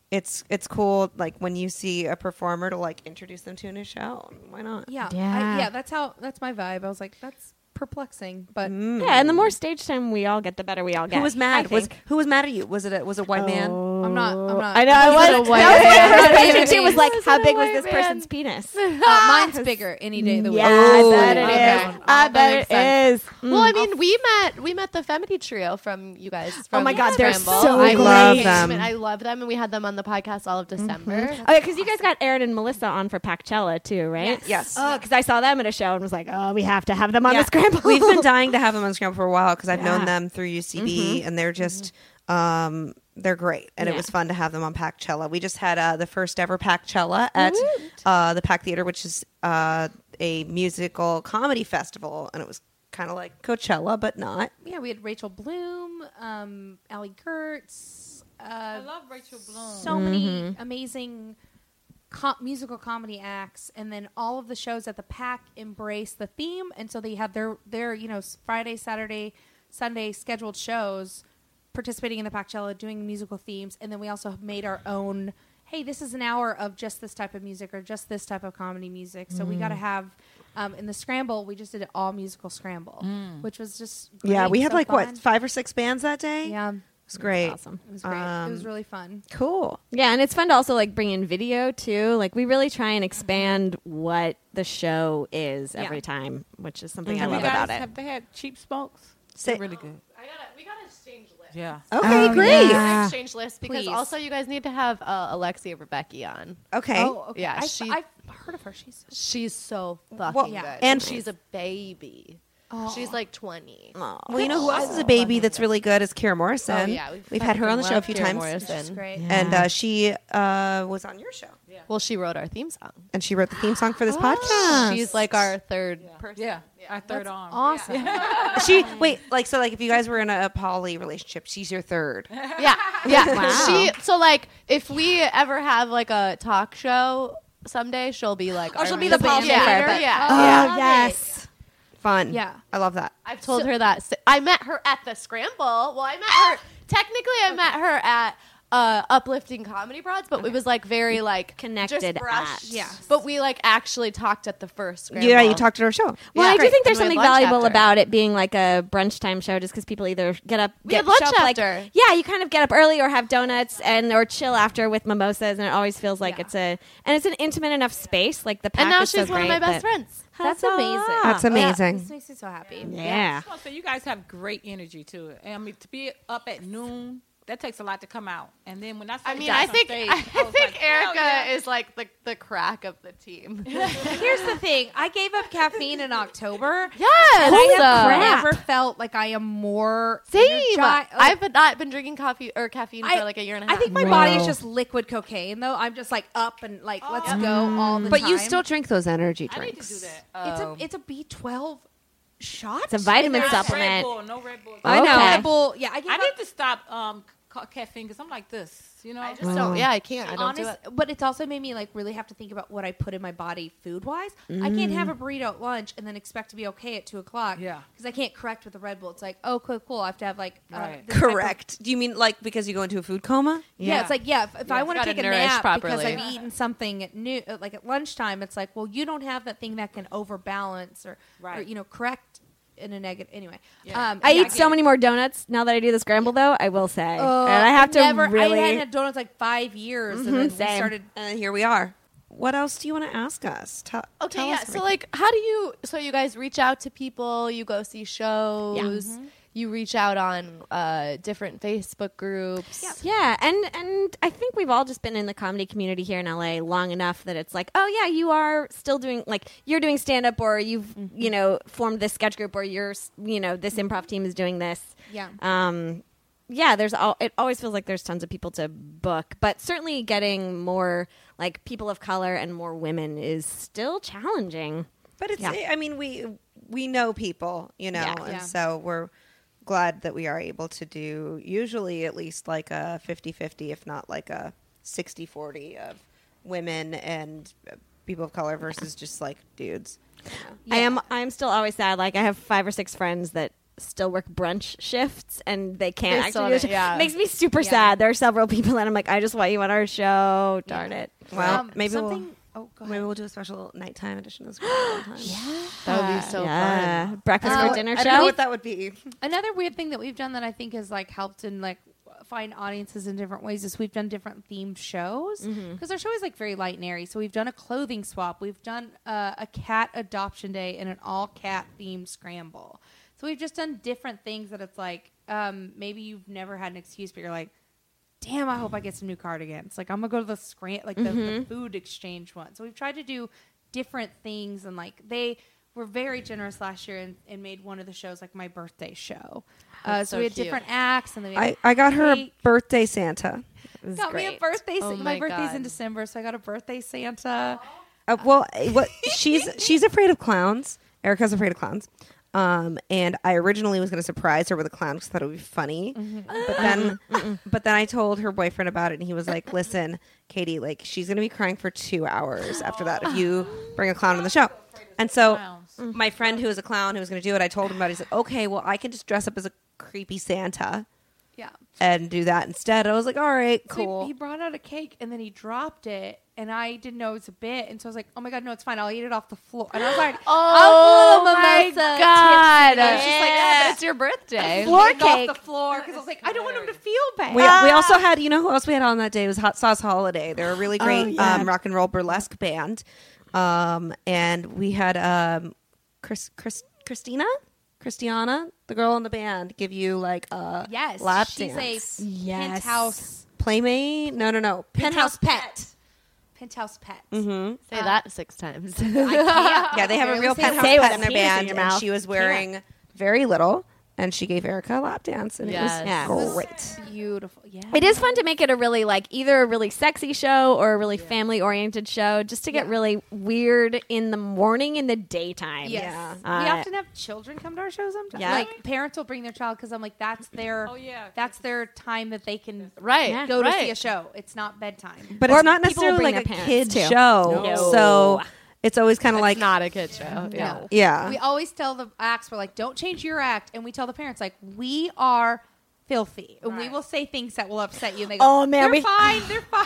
Speaker 4: it's it's cool. Like when you see a performer to like introduce them to a new show. Why not?
Speaker 6: Yeah,
Speaker 5: Yeah.
Speaker 6: I, yeah. That's how. That's my vibe. I was like, that's perplexing, but
Speaker 4: Mm.
Speaker 5: Yeah, and the more stage time we all get, the better we all get.
Speaker 4: Who was
Speaker 5: I
Speaker 4: mad? Was
Speaker 5: think.
Speaker 4: who was mad at you? Was it a, was a white man?
Speaker 6: I'm not. I'm not.
Speaker 5: I know. I
Speaker 2: Was
Speaker 5: was.
Speaker 2: it a
Speaker 5: That was
Speaker 2: white
Speaker 5: my
Speaker 2: man?
Speaker 5: first question
Speaker 6: Maybe.
Speaker 5: too. Was like,
Speaker 2: Was
Speaker 5: how
Speaker 2: it a
Speaker 5: big was
Speaker 2: white
Speaker 5: this
Speaker 2: man?
Speaker 5: person's penis?
Speaker 6: Uh, mine's bigger any day of the week.
Speaker 5: Yeah, I
Speaker 6: Ooh,
Speaker 5: bet it
Speaker 6: okay.
Speaker 5: is.
Speaker 6: Oh,
Speaker 5: I
Speaker 6: that
Speaker 5: bet
Speaker 6: makes
Speaker 5: it
Speaker 6: sense.
Speaker 5: is.
Speaker 2: Well, I
Speaker 5: Mm.
Speaker 2: mean, we met we met the Femity Trio from you guys. From
Speaker 5: Oh my God, they're
Speaker 2: Scramble.
Speaker 5: so
Speaker 2: I
Speaker 4: love
Speaker 2: came
Speaker 4: them.
Speaker 2: and I love them, and we had them on the podcast all of December.
Speaker 5: Oh, yeah, because you guys got Aaron and Melissa on for Pacchella too, right?
Speaker 6: Yes.
Speaker 4: Yes.
Speaker 5: Oh, because I saw them at a show and was like, oh, we have to have them on
Speaker 4: Yeah.
Speaker 5: the Scramble.
Speaker 4: We've been dying to have them on Scramble for a while because I've
Speaker 5: Yeah.
Speaker 4: known them through U C B, and they're just um, they're great, and
Speaker 5: Yeah.
Speaker 4: it was fun to have them on Pacchella. We just had uh, the first ever Pacchella at uh, the Pack Theater, which is uh, a musical comedy festival, and it was kind of like Coachella, but not.
Speaker 6: Yeah, we had Rachel Bloom, um, Allie Kurtz. Uh,
Speaker 3: I love Rachel Bloom.
Speaker 6: so many amazing co- musical comedy acts, and then all of the shows at the Pack embrace the theme, and so they have their their you know s- Friday, Saturday, Sunday scheduled shows, participating in the Pacchella, doing musical themes, and then we also have made our own. Hey, this is an hour of just this type of music or just this type of comedy music. So we got to have um, in the Scramble. We just did it all musical Scramble, which was just
Speaker 4: Yeah,
Speaker 6: great,
Speaker 4: we had
Speaker 6: so
Speaker 4: like
Speaker 6: fun.
Speaker 4: what five or six bands that day.
Speaker 6: Yeah,
Speaker 4: It was great.
Speaker 5: awesome.
Speaker 6: it was great. it was
Speaker 4: Um,
Speaker 6: really fun.
Speaker 4: Cool.
Speaker 5: Yeah, and it's fun to also like bring in video too. Like we really try and expand what the show is
Speaker 6: Yeah.
Speaker 5: every time, which is something
Speaker 3: Have
Speaker 5: I
Speaker 3: you
Speaker 5: love
Speaker 3: guys,
Speaker 5: about it.
Speaker 3: have they had cheap smokes?
Speaker 4: Say-
Speaker 3: They're really good.
Speaker 2: I gotta, we gotta exchange lists.
Speaker 3: Yeah.
Speaker 4: Okay,
Speaker 5: Oh,
Speaker 4: great.
Speaker 2: We
Speaker 5: yeah.
Speaker 2: gotta exchange lists because
Speaker 6: Please.
Speaker 2: also you guys need to have uh, Alexia Rebecca on.
Speaker 4: Okay.
Speaker 6: Oh, okay.
Speaker 2: Yeah,
Speaker 6: I,
Speaker 2: she-
Speaker 6: I've heard of her. She's
Speaker 2: She's so fucking
Speaker 4: Well,
Speaker 2: good,
Speaker 6: yeah.
Speaker 2: and
Speaker 4: and-
Speaker 2: she's a baby.
Speaker 6: Oh.
Speaker 2: She's like twenty.
Speaker 4: Well, you know who else is a baby that's really good is Kira Morrison.
Speaker 2: Oh, yeah, we
Speaker 4: we've had her on the
Speaker 2: fucking
Speaker 4: show a
Speaker 2: love
Speaker 4: few
Speaker 2: Kira
Speaker 4: times,
Speaker 2: Morrison.
Speaker 6: she's great.
Speaker 5: Yeah.
Speaker 4: and uh, she uh, was on your show,
Speaker 2: Well, she wrote our theme song.
Speaker 4: and she wrote the theme song for this podcast.
Speaker 2: She's like our third person.
Speaker 3: Yeah. Our third arm.
Speaker 6: Awesome.
Speaker 4: She wait, like so, like if you guys were in a, a poly relationship, she's your third.
Speaker 2: Yeah, yeah.
Speaker 5: Wow.
Speaker 2: She so like if we ever have like a talk show someday, she'll be like.
Speaker 6: Oh,
Speaker 2: our
Speaker 6: she'll be
Speaker 2: main
Speaker 6: the Paul
Speaker 2: yeah,
Speaker 6: Schaefer, but-
Speaker 2: yeah.
Speaker 5: Oh,
Speaker 2: yeah.
Speaker 5: yes.
Speaker 4: Fun.
Speaker 6: Yeah.
Speaker 4: I love that.
Speaker 2: I've told her that. s- I met her at the Scramble. Well, I met her. Technically, I met her at uh, Uplifting Comedy Broads, but it was like very like
Speaker 5: Connected
Speaker 2: just brushed.
Speaker 5: at.
Speaker 6: Yeah.
Speaker 2: But we like actually talked at the first Scramble.
Speaker 4: Yeah, you talked at our show.
Speaker 5: Well,
Speaker 2: Yeah.
Speaker 5: I do
Speaker 2: Great.
Speaker 5: think there's
Speaker 2: And we
Speaker 5: something
Speaker 2: had lunch
Speaker 5: valuable
Speaker 2: after.
Speaker 5: about it being like a brunch time show, just because people either get up,
Speaker 2: We
Speaker 5: get
Speaker 2: had lunch
Speaker 5: show up, like-
Speaker 2: after.
Speaker 5: yeah, you kind of get up early or have donuts and or chill after with mimosas, and it always feels like
Speaker 6: Yeah.
Speaker 5: it's a and it's an intimate enough space. Like the pack
Speaker 2: And now
Speaker 5: is
Speaker 2: she's
Speaker 5: so
Speaker 2: one of
Speaker 5: great
Speaker 2: my best
Speaker 5: that-
Speaker 2: friends.
Speaker 6: That's
Speaker 5: Huzzah.
Speaker 6: amazing.
Speaker 4: That's
Speaker 6: Yeah.
Speaker 4: amazing.
Speaker 6: This makes me so happy.
Speaker 5: Yeah.
Speaker 3: So you guys have great energy to it. And I mean, to be up at noon, that takes a lot to come out. And then when I, saw
Speaker 2: I
Speaker 3: you
Speaker 2: mean,
Speaker 3: guys
Speaker 2: I
Speaker 3: on
Speaker 2: think
Speaker 3: stage,
Speaker 2: I
Speaker 3: was
Speaker 2: think
Speaker 3: like, hell
Speaker 2: Erica
Speaker 3: yeah.
Speaker 2: is like the the crack of the team.
Speaker 6: Here's the thing. I gave up caffeine in October.
Speaker 2: Yes.
Speaker 6: And I have
Speaker 5: crap.
Speaker 6: never felt like I am more
Speaker 2: Same.
Speaker 6: energi- like,
Speaker 2: I've not been drinking coffee or caffeine
Speaker 6: I-
Speaker 2: for like a year and a
Speaker 6: I
Speaker 2: half.
Speaker 6: think my
Speaker 5: Wow.
Speaker 6: body is just liquid cocaine, though. I'm just like up and like, let's go all the
Speaker 4: But
Speaker 6: time.
Speaker 4: you still drink those energy
Speaker 3: I need to
Speaker 4: drinks.
Speaker 3: do that.
Speaker 6: It's
Speaker 2: Um,
Speaker 6: a it's a B twelve shot.
Speaker 5: It's a vitamin
Speaker 6: And there's-
Speaker 3: Red
Speaker 5: supplement.
Speaker 3: Bull, no Red Bull.
Speaker 5: I know.
Speaker 6: No
Speaker 5: Okay.
Speaker 6: Red Bull. Yeah, I gave
Speaker 3: I
Speaker 6: up.
Speaker 3: need to stop um, ca- caffeine because I'm like this. You know,
Speaker 2: I just don't. Yeah, I can't. I don't
Speaker 6: Honest,
Speaker 2: do it.
Speaker 6: but it's also made me like really have to think about what I put in my body food wise. I can't have a
Speaker 2: Mm.
Speaker 6: burrito at lunch and then expect to be okay at two o'clock.
Speaker 3: Yeah.
Speaker 6: because I can't correct with the Red Bull. It's like, oh, cool, cool. I have to have like uh,
Speaker 3: Right.
Speaker 6: this type of-
Speaker 4: Correct. Do you mean like because you go into a food coma?
Speaker 6: Yeah.
Speaker 3: Yeah.
Speaker 6: it's like yeah. If, if I
Speaker 2: Yeah,
Speaker 6: want to
Speaker 2: gotta
Speaker 6: take a
Speaker 2: nourish
Speaker 6: nap because
Speaker 2: properly.
Speaker 6: I've eaten something at new, uh, like at lunchtime, it's like, well, you don't have that thing that can overbalance or, or
Speaker 3: Right.
Speaker 6: you know, correct in a negative. Anyway,
Speaker 3: Yeah.
Speaker 6: um,
Speaker 5: I
Speaker 6: yeah,
Speaker 5: eat so
Speaker 6: get
Speaker 5: many more donuts now that I do the scramble, though. I will say,
Speaker 6: it. Uh,
Speaker 5: and I have to
Speaker 6: never,
Speaker 5: really.
Speaker 6: I hadn't had donuts like five years,
Speaker 5: Mhm,
Speaker 6: and then we
Speaker 5: same.
Speaker 6: started.
Speaker 4: And here we are. What else do you want to ask us? Tell,
Speaker 2: Okay,
Speaker 4: tell
Speaker 2: yeah.
Speaker 4: us
Speaker 2: So,
Speaker 4: everything.
Speaker 2: like, how do you? So, you guys reach out to people. You go see shows. You reach out on uh, different Facebook groups.
Speaker 5: Yeah, and and I think we've all just been in the comedy community here in L A long enough that it's like, oh yeah, you are still doing like you're doing stand up, or you've you know formed this sketch group, or you're you know this improv team is doing this.
Speaker 6: Yeah.
Speaker 5: Um, yeah, there's all. It always feels like there's tons of people to book, but certainly getting more like people of color and more women is still challenging.
Speaker 4: But it's,
Speaker 5: Yeah.
Speaker 4: I mean, we we know people, you know,
Speaker 5: Yeah.
Speaker 4: and
Speaker 6: Yeah.
Speaker 4: so we're glad that we are able to do usually at least like a fifty-fifty, if not like a sixty forty of women and uh, people of color versus just like dudes.
Speaker 5: I am. I'm still always sad. Like I have five or six friends that still work brunch shifts and they can't
Speaker 2: They still
Speaker 5: actually do
Speaker 2: don't-
Speaker 5: it.
Speaker 2: yeah.
Speaker 5: It makes me super
Speaker 6: Yeah.
Speaker 5: sad. There are several people that I'm like, I just want you on our show. Darn it.
Speaker 4: Well,
Speaker 6: Um,
Speaker 4: maybe
Speaker 6: something.
Speaker 4: we'll
Speaker 6: Oh, go
Speaker 4: maybe
Speaker 6: ahead.
Speaker 4: we'll do a special nighttime edition as well. yeah,
Speaker 2: That would be so
Speaker 5: yeah.
Speaker 2: fun.
Speaker 5: Breakfast
Speaker 6: Uh,
Speaker 5: for dinner
Speaker 4: I
Speaker 5: show.
Speaker 4: don't know what that would be.
Speaker 6: Another weird thing that we've done that I think has like helped in like find audiences in different ways is we've done different themed shows because our show is like very light and airy. So we've done a clothing swap, we've done uh, a cat adoption day, and an all cat themed scramble. So we've just done different things that it's like um, maybe you've never had an excuse, but you're like, damn, I hope I get some new cardigans. Like I'm gonna go to the scram like the, the food exchange one. So we've tried to do different things, and like they were very generous last year and, and made one of the shows like my birthday show. Uh,
Speaker 2: That's
Speaker 6: so,
Speaker 2: so
Speaker 6: we had
Speaker 2: cute.
Speaker 6: different acts, and then we had
Speaker 4: I, I got her a
Speaker 6: cake.
Speaker 4: birthday Santa.
Speaker 6: got me a
Speaker 5: great.
Speaker 6: birthday.
Speaker 2: Oh
Speaker 6: my
Speaker 2: my
Speaker 6: birthday's
Speaker 2: God.
Speaker 6: in December, so I got a birthday Santa.
Speaker 4: Uh, well, what she's she's afraid of clowns. Erica's afraid of clowns. Um, and I originally was going to surprise her with a clown because I thought it would be funny. But then, but then I told her boyfriend about it, and he was like, "Listen, Katie, like she's going to be crying for two hours after that if you bring a clown on the show." And so,
Speaker 3: Clowns.
Speaker 4: my friend who was a clown who was going to do it, I told him about it. He said, "Okay, well, I can just dress up as a creepy Santa
Speaker 6: Yeah,
Speaker 4: and do that instead." I was like, "All right,
Speaker 6: so he-
Speaker 4: cool."
Speaker 6: he brought out a cake, and then he dropped it, and I didn't know it was a bit, and so I was like, "Oh my god, no, it's fine. I'll eat it off the floor." And I was like,
Speaker 2: Oh
Speaker 6: I was a little
Speaker 2: my
Speaker 6: mimosa
Speaker 2: God.
Speaker 6: tipsy. I was just like,
Speaker 2: Yeah,
Speaker 6: "Ah,
Speaker 2: but it's your birthday.
Speaker 5: Floor
Speaker 6: Floor cake
Speaker 5: cake.
Speaker 6: off the floor because I was like, I don't want him to feel bad.
Speaker 4: We, we also had, you know who else we had on that day? It was Hot Sauce Holiday. They're a really great
Speaker 5: yeah.
Speaker 4: um, rock and roll burlesque band. Um, and we had um, Chris, Chris, Christina? Christiana, the girl in the band, give you like a
Speaker 6: Yes,
Speaker 4: lap
Speaker 6: she's
Speaker 4: dance.
Speaker 6: a
Speaker 5: Yes.
Speaker 6: penthouse
Speaker 4: Playmate? No, no, no.
Speaker 6: penthouse pet. Penthouse pet.
Speaker 4: Mm-hmm.
Speaker 2: Say that six times.
Speaker 6: I can't.
Speaker 4: Yeah, they have
Speaker 6: Okay,
Speaker 4: a real
Speaker 6: we say
Speaker 4: penthouse
Speaker 5: Say it with
Speaker 4: pet
Speaker 5: a
Speaker 4: in their
Speaker 5: penis in
Speaker 4: band,
Speaker 5: your
Speaker 4: and
Speaker 5: mouth.
Speaker 4: she was wearing very little, and she gave Erica a lap dance, and
Speaker 2: Yes.
Speaker 4: it
Speaker 5: Yeah.
Speaker 4: was great.
Speaker 6: Beautiful. Yeah.
Speaker 5: It is fun to make it a really like either a really sexy show or a really family oriented show, just to get
Speaker 6: Yeah.
Speaker 5: really weird in the morning in the daytime.
Speaker 6: Yes.
Speaker 4: Yeah.
Speaker 5: Uh,
Speaker 6: we often have children come to our shows sometimes.
Speaker 5: Yeah.
Speaker 6: Like parents will bring their child because I'm like, that's their
Speaker 3: Oh, yeah.
Speaker 6: that's their time that they can
Speaker 2: Right.
Speaker 5: Yeah.
Speaker 6: go to
Speaker 2: right.
Speaker 6: see a show. It's not bedtime.
Speaker 4: But
Speaker 5: Or
Speaker 4: it's not
Speaker 5: people will
Speaker 4: necessarily
Speaker 5: bring
Speaker 4: like a
Speaker 5: their
Speaker 4: kid
Speaker 5: parents, too.
Speaker 4: show,
Speaker 5: No.
Speaker 4: so it's always kind of
Speaker 2: Like
Speaker 4: like,
Speaker 2: not a kid show. Yeah.
Speaker 4: yeah.
Speaker 6: We always tell the acts, we're like, don't change your act. And we tell the parents, like, we are filthy. And we will say things that will upset you. And they go,
Speaker 5: Oh, man,
Speaker 6: they're
Speaker 5: we-
Speaker 6: fine. They're fine.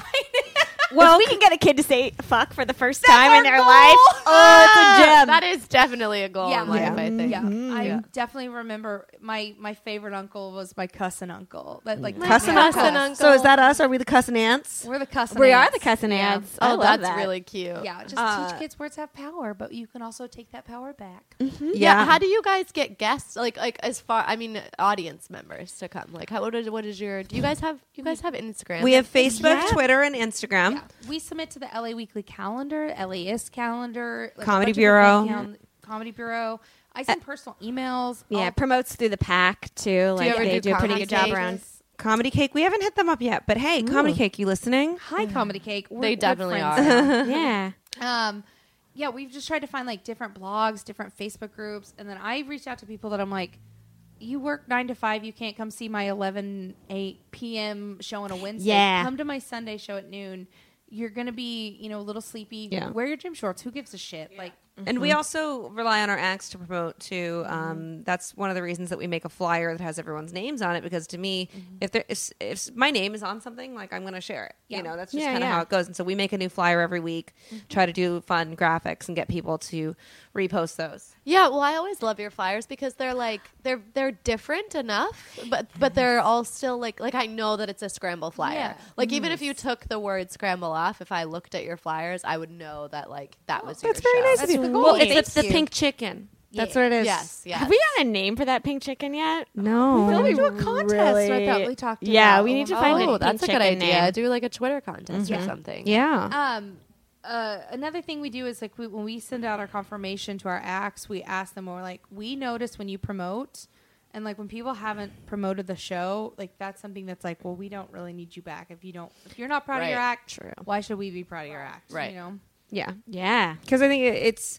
Speaker 5: Well, we can get a kid to say fuck for the first time
Speaker 6: our
Speaker 5: in their
Speaker 6: goal.
Speaker 5: life. Oh, it's a gem.
Speaker 2: That is definitely a goal
Speaker 6: Yeah.
Speaker 2: in life,
Speaker 4: Yeah.
Speaker 2: I think.
Speaker 6: Yeah, I
Speaker 2: Yeah.
Speaker 6: definitely remember my my favorite uncle was my cousin uncle. That like
Speaker 4: Cousin,
Speaker 2: Cousin
Speaker 4: uncle.
Speaker 2: uncle.
Speaker 4: So is that us? Are we the cousin ants?
Speaker 6: We're the cousin.
Speaker 5: We are
Speaker 6: aunts.
Speaker 5: the cousin
Speaker 6: Yeah.
Speaker 5: ants. I
Speaker 2: Oh,
Speaker 5: love
Speaker 2: that's
Speaker 5: that.
Speaker 2: really cute.
Speaker 6: Yeah, just
Speaker 4: Uh,
Speaker 6: teach kids words have power, but you can also take that power back.
Speaker 2: Mm-hmm. Yeah. How do you guys get guests like like as far I mean audience members to come? Like how what is what is your do you guys have you guys have Instagram?
Speaker 4: We have Facebook,
Speaker 5: Yeah.
Speaker 4: Twitter, and Instagram.
Speaker 6: Yeah. We submit to the L A Weekly Calendar, L A ist calendar, like a
Speaker 4: Comedy
Speaker 6: bunch of
Speaker 4: Bureau.
Speaker 6: different cal- Comedy Bureau. I send personal emails.
Speaker 5: Yeah,
Speaker 6: I'll-
Speaker 5: it promotes through the pack too. Like
Speaker 2: ever
Speaker 5: they
Speaker 2: do
Speaker 5: do a pretty good job
Speaker 2: comedy
Speaker 5: around.
Speaker 4: Comedy Cake. We haven't hit them up yet, but hey, Comedy Cake, you listening?
Speaker 6: Hi, Comedy Cake. We're
Speaker 2: They
Speaker 6: good
Speaker 2: definitely
Speaker 6: friends
Speaker 2: are.
Speaker 6: now.
Speaker 5: Yeah.
Speaker 6: Um, yeah, we've just tried to find like different blogs, different Facebook groups, and then I reached out to people that I'm like, you work nine to five, you can't come see my eleven eight p.m. show on a Wednesday.
Speaker 5: Yeah.
Speaker 6: Come to my Sunday show at noon. You're gonna be, you know, a little sleepy.
Speaker 4: Yeah.
Speaker 6: Wear your gym shorts. Who gives a shit? Like,
Speaker 4: And we also rely on our acts to promote too. Um, that's one of the reasons that we make a flyer that has everyone's names on it. Because to me, if there if, if my name is on something, like I'm going to share it.
Speaker 6: Yeah.
Speaker 4: You know, that's just
Speaker 5: Yeah,
Speaker 4: kind of
Speaker 5: yeah.
Speaker 4: how it goes. And so we make a new flyer every week, try to do fun graphics and get people to repost those.
Speaker 2: Yeah, well, I always love your flyers because they're like they're they're different enough, but but they're all still like like I know that it's a scramble flyer.
Speaker 6: Yeah.
Speaker 2: Like even if you took the word scramble off, if I looked at your flyers, I would know that like that was
Speaker 4: That's
Speaker 2: your
Speaker 4: very
Speaker 2: show.
Speaker 4: nice
Speaker 6: That's
Speaker 4: of you.
Speaker 6: the goal.
Speaker 4: Well,
Speaker 6: Thank
Speaker 4: it's the
Speaker 6: you.
Speaker 4: pink chicken. That's
Speaker 6: Yeah.
Speaker 4: what it is.
Speaker 2: Yes, yes.
Speaker 5: Have we got a name for that pink chicken yet?
Speaker 4: No.
Speaker 6: we do a contest.
Speaker 5: Really?
Speaker 6: I thought we talked.
Speaker 5: Yeah,
Speaker 6: about.
Speaker 5: we need to
Speaker 2: Oh,
Speaker 5: find a
Speaker 2: that's a
Speaker 5: pink
Speaker 2: good
Speaker 5: chicken
Speaker 2: idea.
Speaker 5: name.
Speaker 2: Do like a Twitter contest or
Speaker 6: Yeah.
Speaker 2: something.
Speaker 4: Yeah.
Speaker 6: Um, uh, another thing we do is like we, when we send out our confirmation to our acts, we ask them, we're like, we notice when you promote, and like when people haven't promoted the show, like that's something that's like, well, we don't really need you back if you don't, if you're not proud of your
Speaker 2: Right.
Speaker 6: act.
Speaker 5: True.
Speaker 6: Why should we be proud of your act?
Speaker 2: Right.
Speaker 6: You know.
Speaker 4: yeah.
Speaker 5: Yeah.
Speaker 4: Because I think it- it's,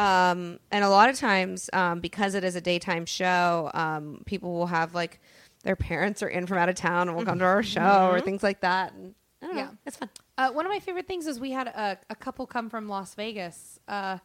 Speaker 4: um, and a lot of times, um, because it is a daytime show, um, people will have like their parents are in from out of town and will come to our show or things like that. And I don't know,
Speaker 6: Yeah.
Speaker 4: it's fun.
Speaker 6: Uh, one of my favorite things is we had a, a couple come from Las Vegas. Uh,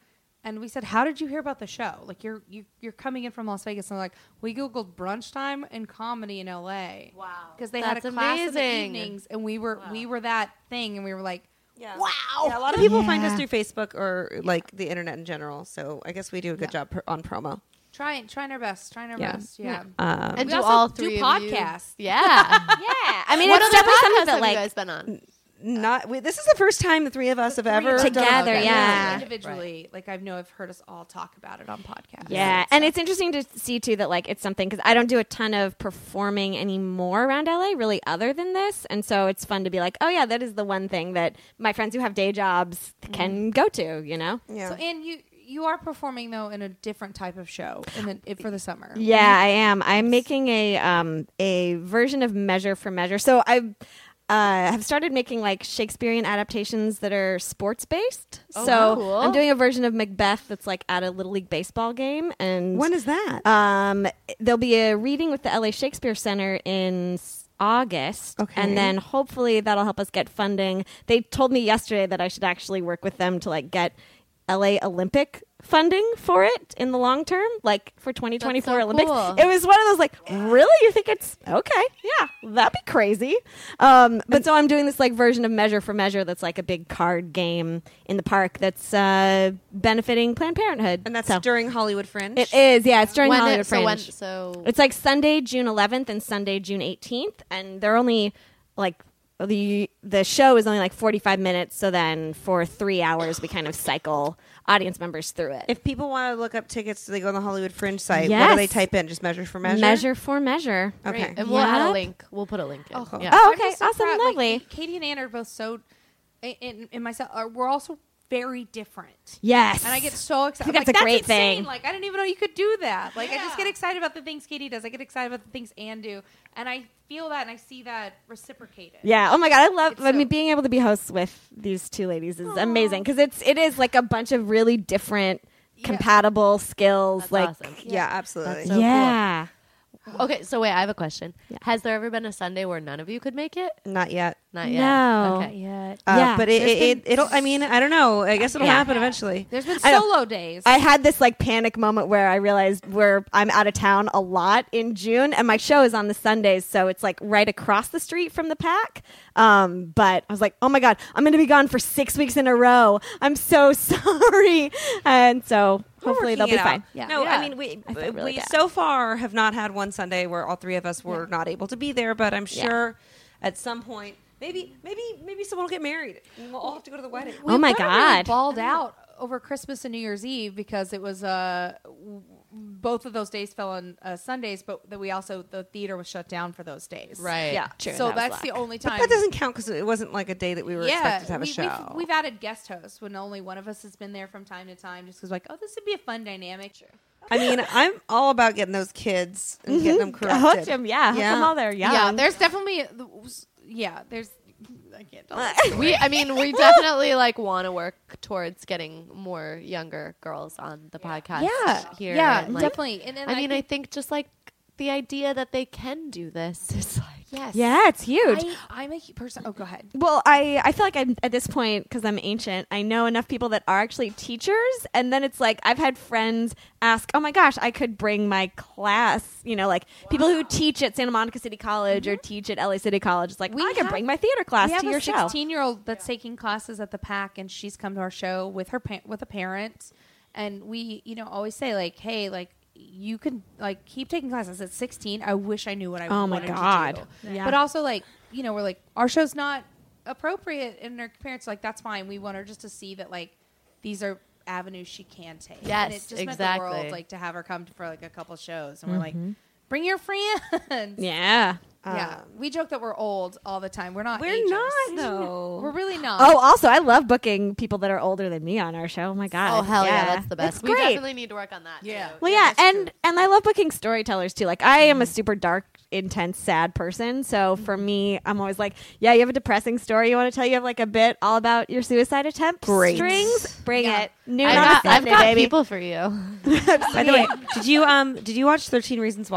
Speaker 6: and we said, "How did you hear about the show? Like, you're you, you're coming in from Las Vegas." And they're like, "We googled brunch time and comedy in L A." Wow, because they had a
Speaker 2: That's
Speaker 6: class in the
Speaker 2: amazing.
Speaker 6: evenings, and we were we were that thing, and we were like,
Speaker 4: Yeah.
Speaker 5: Wow.
Speaker 4: Yeah, a lot of people
Speaker 5: Yeah.
Speaker 4: find us through Facebook or like the internet in general. So I guess we do a good job pr- on promo.
Speaker 6: trying trying our best, trying our
Speaker 4: Yeah.
Speaker 6: best, yeah.
Speaker 4: Um,
Speaker 2: And
Speaker 6: We
Speaker 2: do
Speaker 6: also
Speaker 2: all
Speaker 6: do
Speaker 2: three of you-
Speaker 6: podcasts.
Speaker 2: Yeah.
Speaker 5: Yeah. I mean,
Speaker 2: What
Speaker 5: it's
Speaker 2: other
Speaker 5: definitely something
Speaker 2: podcasts
Speaker 5: that
Speaker 2: have
Speaker 5: like
Speaker 2: you guys been on?
Speaker 4: not we, this is the first time the three of us have ever done
Speaker 5: Together,
Speaker 4: podcast.
Speaker 5: yeah.
Speaker 6: individually. Like I know I've heard us all talk about it on podcasts.
Speaker 5: Yeah, and it's interesting to see too that like it's something because I don't do a ton of performing anymore around L A, really, other than this, and so it's fun to be like, oh yeah, that is the one thing that my friends who have day jobs can go to, you know?
Speaker 4: Yeah.
Speaker 6: So and you you are performing though in a different type of show in the, it, for the summer.
Speaker 5: Yeah, I am. I'm making a um a version of Measure for Measure. So I. Uh, have started making like Shakespearean adaptations that are sports based.
Speaker 2: Oh,
Speaker 5: so
Speaker 2: cool.
Speaker 5: I'm doing a version of Macbeth that's like at a little league baseball game. And
Speaker 4: When is that?
Speaker 5: Um, there'll be a reading with the L A Shakespeare Center in s- August,
Speaker 4: Okay.
Speaker 5: and then hopefully that'll help us get funding. They told me yesterday that I should actually work with them to like get L A Olympic funding for it in the long term, like for twenty twenty-four
Speaker 2: so
Speaker 5: Olympics.
Speaker 2: cool.
Speaker 5: It was one of those like, really? You think it's okay? Yeah, that'd be crazy. Um, but so I'm doing this like version of Measure for Measure that's like a big card game in the park that's uh, benefiting Planned Parenthood.
Speaker 4: and that's
Speaker 5: So-
Speaker 4: during Hollywood Fringe.
Speaker 5: it is, yeah. It's during
Speaker 2: When
Speaker 5: Hollywood
Speaker 2: it, so
Speaker 5: Fringe.
Speaker 2: when so
Speaker 5: It's like Sunday, June eleventh and Sunday, June eighteenth. And they're only like the the show is only like forty-five minutes. So then for three hours, we kind of cycle audience members through it.
Speaker 4: If people want to look up tickets, do they go on the Hollywood Fringe site? What do
Speaker 5: Yes.
Speaker 4: they type in? Just Measure for Measure?
Speaker 5: Measure for Measure.
Speaker 4: Okay.
Speaker 2: Great. And we'll add a
Speaker 5: Yep.
Speaker 2: link. We'll put a link in.
Speaker 4: Oh, cool.
Speaker 2: Yeah.
Speaker 5: Oh,
Speaker 6: I'm
Speaker 5: okay.
Speaker 6: just so
Speaker 5: Awesome.
Speaker 6: proud. Like,
Speaker 5: Lovely.
Speaker 6: Katie and Ann are both so, and, and myself, are, we're also very different.
Speaker 5: Yes.
Speaker 6: And I get so excited.
Speaker 5: I think
Speaker 6: I'm
Speaker 5: that's
Speaker 6: like,
Speaker 5: a great
Speaker 6: insane.
Speaker 5: thing.
Speaker 6: Like I didn't even know you could do that. Like I just get excited about the things Katie does. I get excited about the things Ann do, and I feel that and I see that reciprocated.
Speaker 5: Yeah. Oh my god, I love.
Speaker 6: It's
Speaker 5: I
Speaker 6: so-
Speaker 5: mean, being able to be hosts with these two ladies is amazing because it's it is like a bunch of really different, compatible skills.
Speaker 2: That's
Speaker 5: like,
Speaker 2: awesome.
Speaker 4: Yeah, absolutely.
Speaker 2: That's so
Speaker 5: yeah.
Speaker 2: Okay, so wait, I have a question.
Speaker 5: Yeah.
Speaker 2: Has there ever been a Sunday where none of you could make it?
Speaker 4: Not yet.
Speaker 2: Not yet.
Speaker 5: No.
Speaker 2: Okay.
Speaker 6: Yeah.
Speaker 4: Uh,
Speaker 5: Yeah,
Speaker 4: but it,
Speaker 5: there's
Speaker 4: it,
Speaker 5: been-
Speaker 4: it, it'll, I mean, I don't know. I guess it'll
Speaker 5: Yeah.
Speaker 4: happen eventually.
Speaker 6: There's been
Speaker 5: I know.
Speaker 6: solo days.
Speaker 5: I had this like panic moment where I realized where I'm out of town a lot in June, and my show is on the Sundays, so it's like right across the street from the pack. Um, but I was like, oh my god, I'm going to be gone for six weeks in a row. I'm so sorry, and so hopefully they'll be
Speaker 4: Working it out.
Speaker 5: fine.
Speaker 6: Yeah.
Speaker 4: No,
Speaker 6: Yeah.
Speaker 4: I mean, we,
Speaker 5: I feel really
Speaker 4: we
Speaker 5: bad.
Speaker 4: so far have not had one Sunday where all three of us were not able to be there, but I'm
Speaker 5: Yeah.
Speaker 4: sure at some point, maybe, maybe, maybe someone will get married and we'll all have to go to the wedding.
Speaker 5: Oh my
Speaker 6: kinda really
Speaker 5: God.
Speaker 6: balled out over Christmas and New Year's Eve because it was uh w- both of those days fell on uh, Sundays, but that we also the theater was shut down for those days.
Speaker 2: Right.
Speaker 5: Yeah, true.
Speaker 6: So
Speaker 5: that was
Speaker 6: that's the
Speaker 5: luck.
Speaker 6: only
Speaker 4: But
Speaker 6: time.
Speaker 4: that doesn't count because it wasn't like a day that we were expected to have a
Speaker 6: we,
Speaker 4: show.
Speaker 6: We've, we've added guest hosts when only one of us has been there from time to time, just because like, oh, this would be a fun dynamic.
Speaker 4: I mean, I'm all about getting those kids and getting them
Speaker 5: Hook
Speaker 4: corrected.
Speaker 5: them, yeah, hook
Speaker 4: Yeah.
Speaker 5: them while they're young.
Speaker 6: Yeah, there's definitely yeah, there's I can't tell. that.
Speaker 2: We, I mean, we definitely like want to work towards getting more younger girls on the podcast.
Speaker 6: yeah,
Speaker 2: here.
Speaker 6: yeah,
Speaker 2: and, like,
Speaker 6: definitely. And, and
Speaker 2: I mean, I
Speaker 6: think,
Speaker 2: think just like the idea that they can do this is like,
Speaker 6: yes,
Speaker 5: yeah, it's huge.
Speaker 6: I, I'm a hu- person. Oh, go ahead.
Speaker 5: Well, I, I feel like I'm at this point because I'm ancient. I know enough people that are actually teachers, and then it's like I've had friends ask, "Oh my gosh, I could bring my class." You know, like people who teach at Santa Monica City College or teach at L A City College. It's like
Speaker 6: We
Speaker 5: I could
Speaker 6: have-
Speaker 5: bring my theater class
Speaker 6: we have
Speaker 5: to
Speaker 6: a
Speaker 5: your show.
Speaker 6: sixteen-year-old that's taking classes at the Pack, and she's come to our show with her pa- with a parent, and we, you know, always say like, "Hey, like." You can like keep taking classes at sixteen. I wish I knew what I
Speaker 5: Oh my
Speaker 6: wanted
Speaker 5: God.
Speaker 6: to do.
Speaker 5: Yeah.
Speaker 6: But also like, you know, we're like our show's not appropriate, and her parents are like, that's fine. We want her just to see that like these are avenues she can take.
Speaker 2: Yes,
Speaker 6: and it just meant the
Speaker 2: exactly.
Speaker 6: world like to have her come for like a couple shows, and we're like, bring your friends.
Speaker 5: Yeah.
Speaker 6: Yeah.
Speaker 4: Um,
Speaker 6: We joke that we're old all the time. We're not.
Speaker 4: We're
Speaker 6: ageist.
Speaker 4: not, though.
Speaker 6: We're really not.
Speaker 5: Oh, also, I love booking people that are older than me on our show. Oh my god!
Speaker 2: oh hell yeah, that's the best.
Speaker 5: It's
Speaker 2: We
Speaker 5: great.
Speaker 2: definitely need to work on that.
Speaker 6: Yeah.
Speaker 2: too.
Speaker 5: Well, yeah,
Speaker 6: that's
Speaker 5: and
Speaker 6: true.
Speaker 5: and I love booking storytellers too. Like I am a super dark, intense, sad person. So for me, I'm always like, yeah, you have a depressing story you want to tell. You have like a bit all about your suicide attempts.
Speaker 4: Great.
Speaker 5: Strings, bring
Speaker 6: Yeah.
Speaker 5: it. Noon
Speaker 2: I've
Speaker 5: on a
Speaker 2: got, I've
Speaker 5: Sunday,
Speaker 2: got
Speaker 5: baby.
Speaker 2: people for you.
Speaker 4: By the way, did you um did you watch thirteen Reasons Why?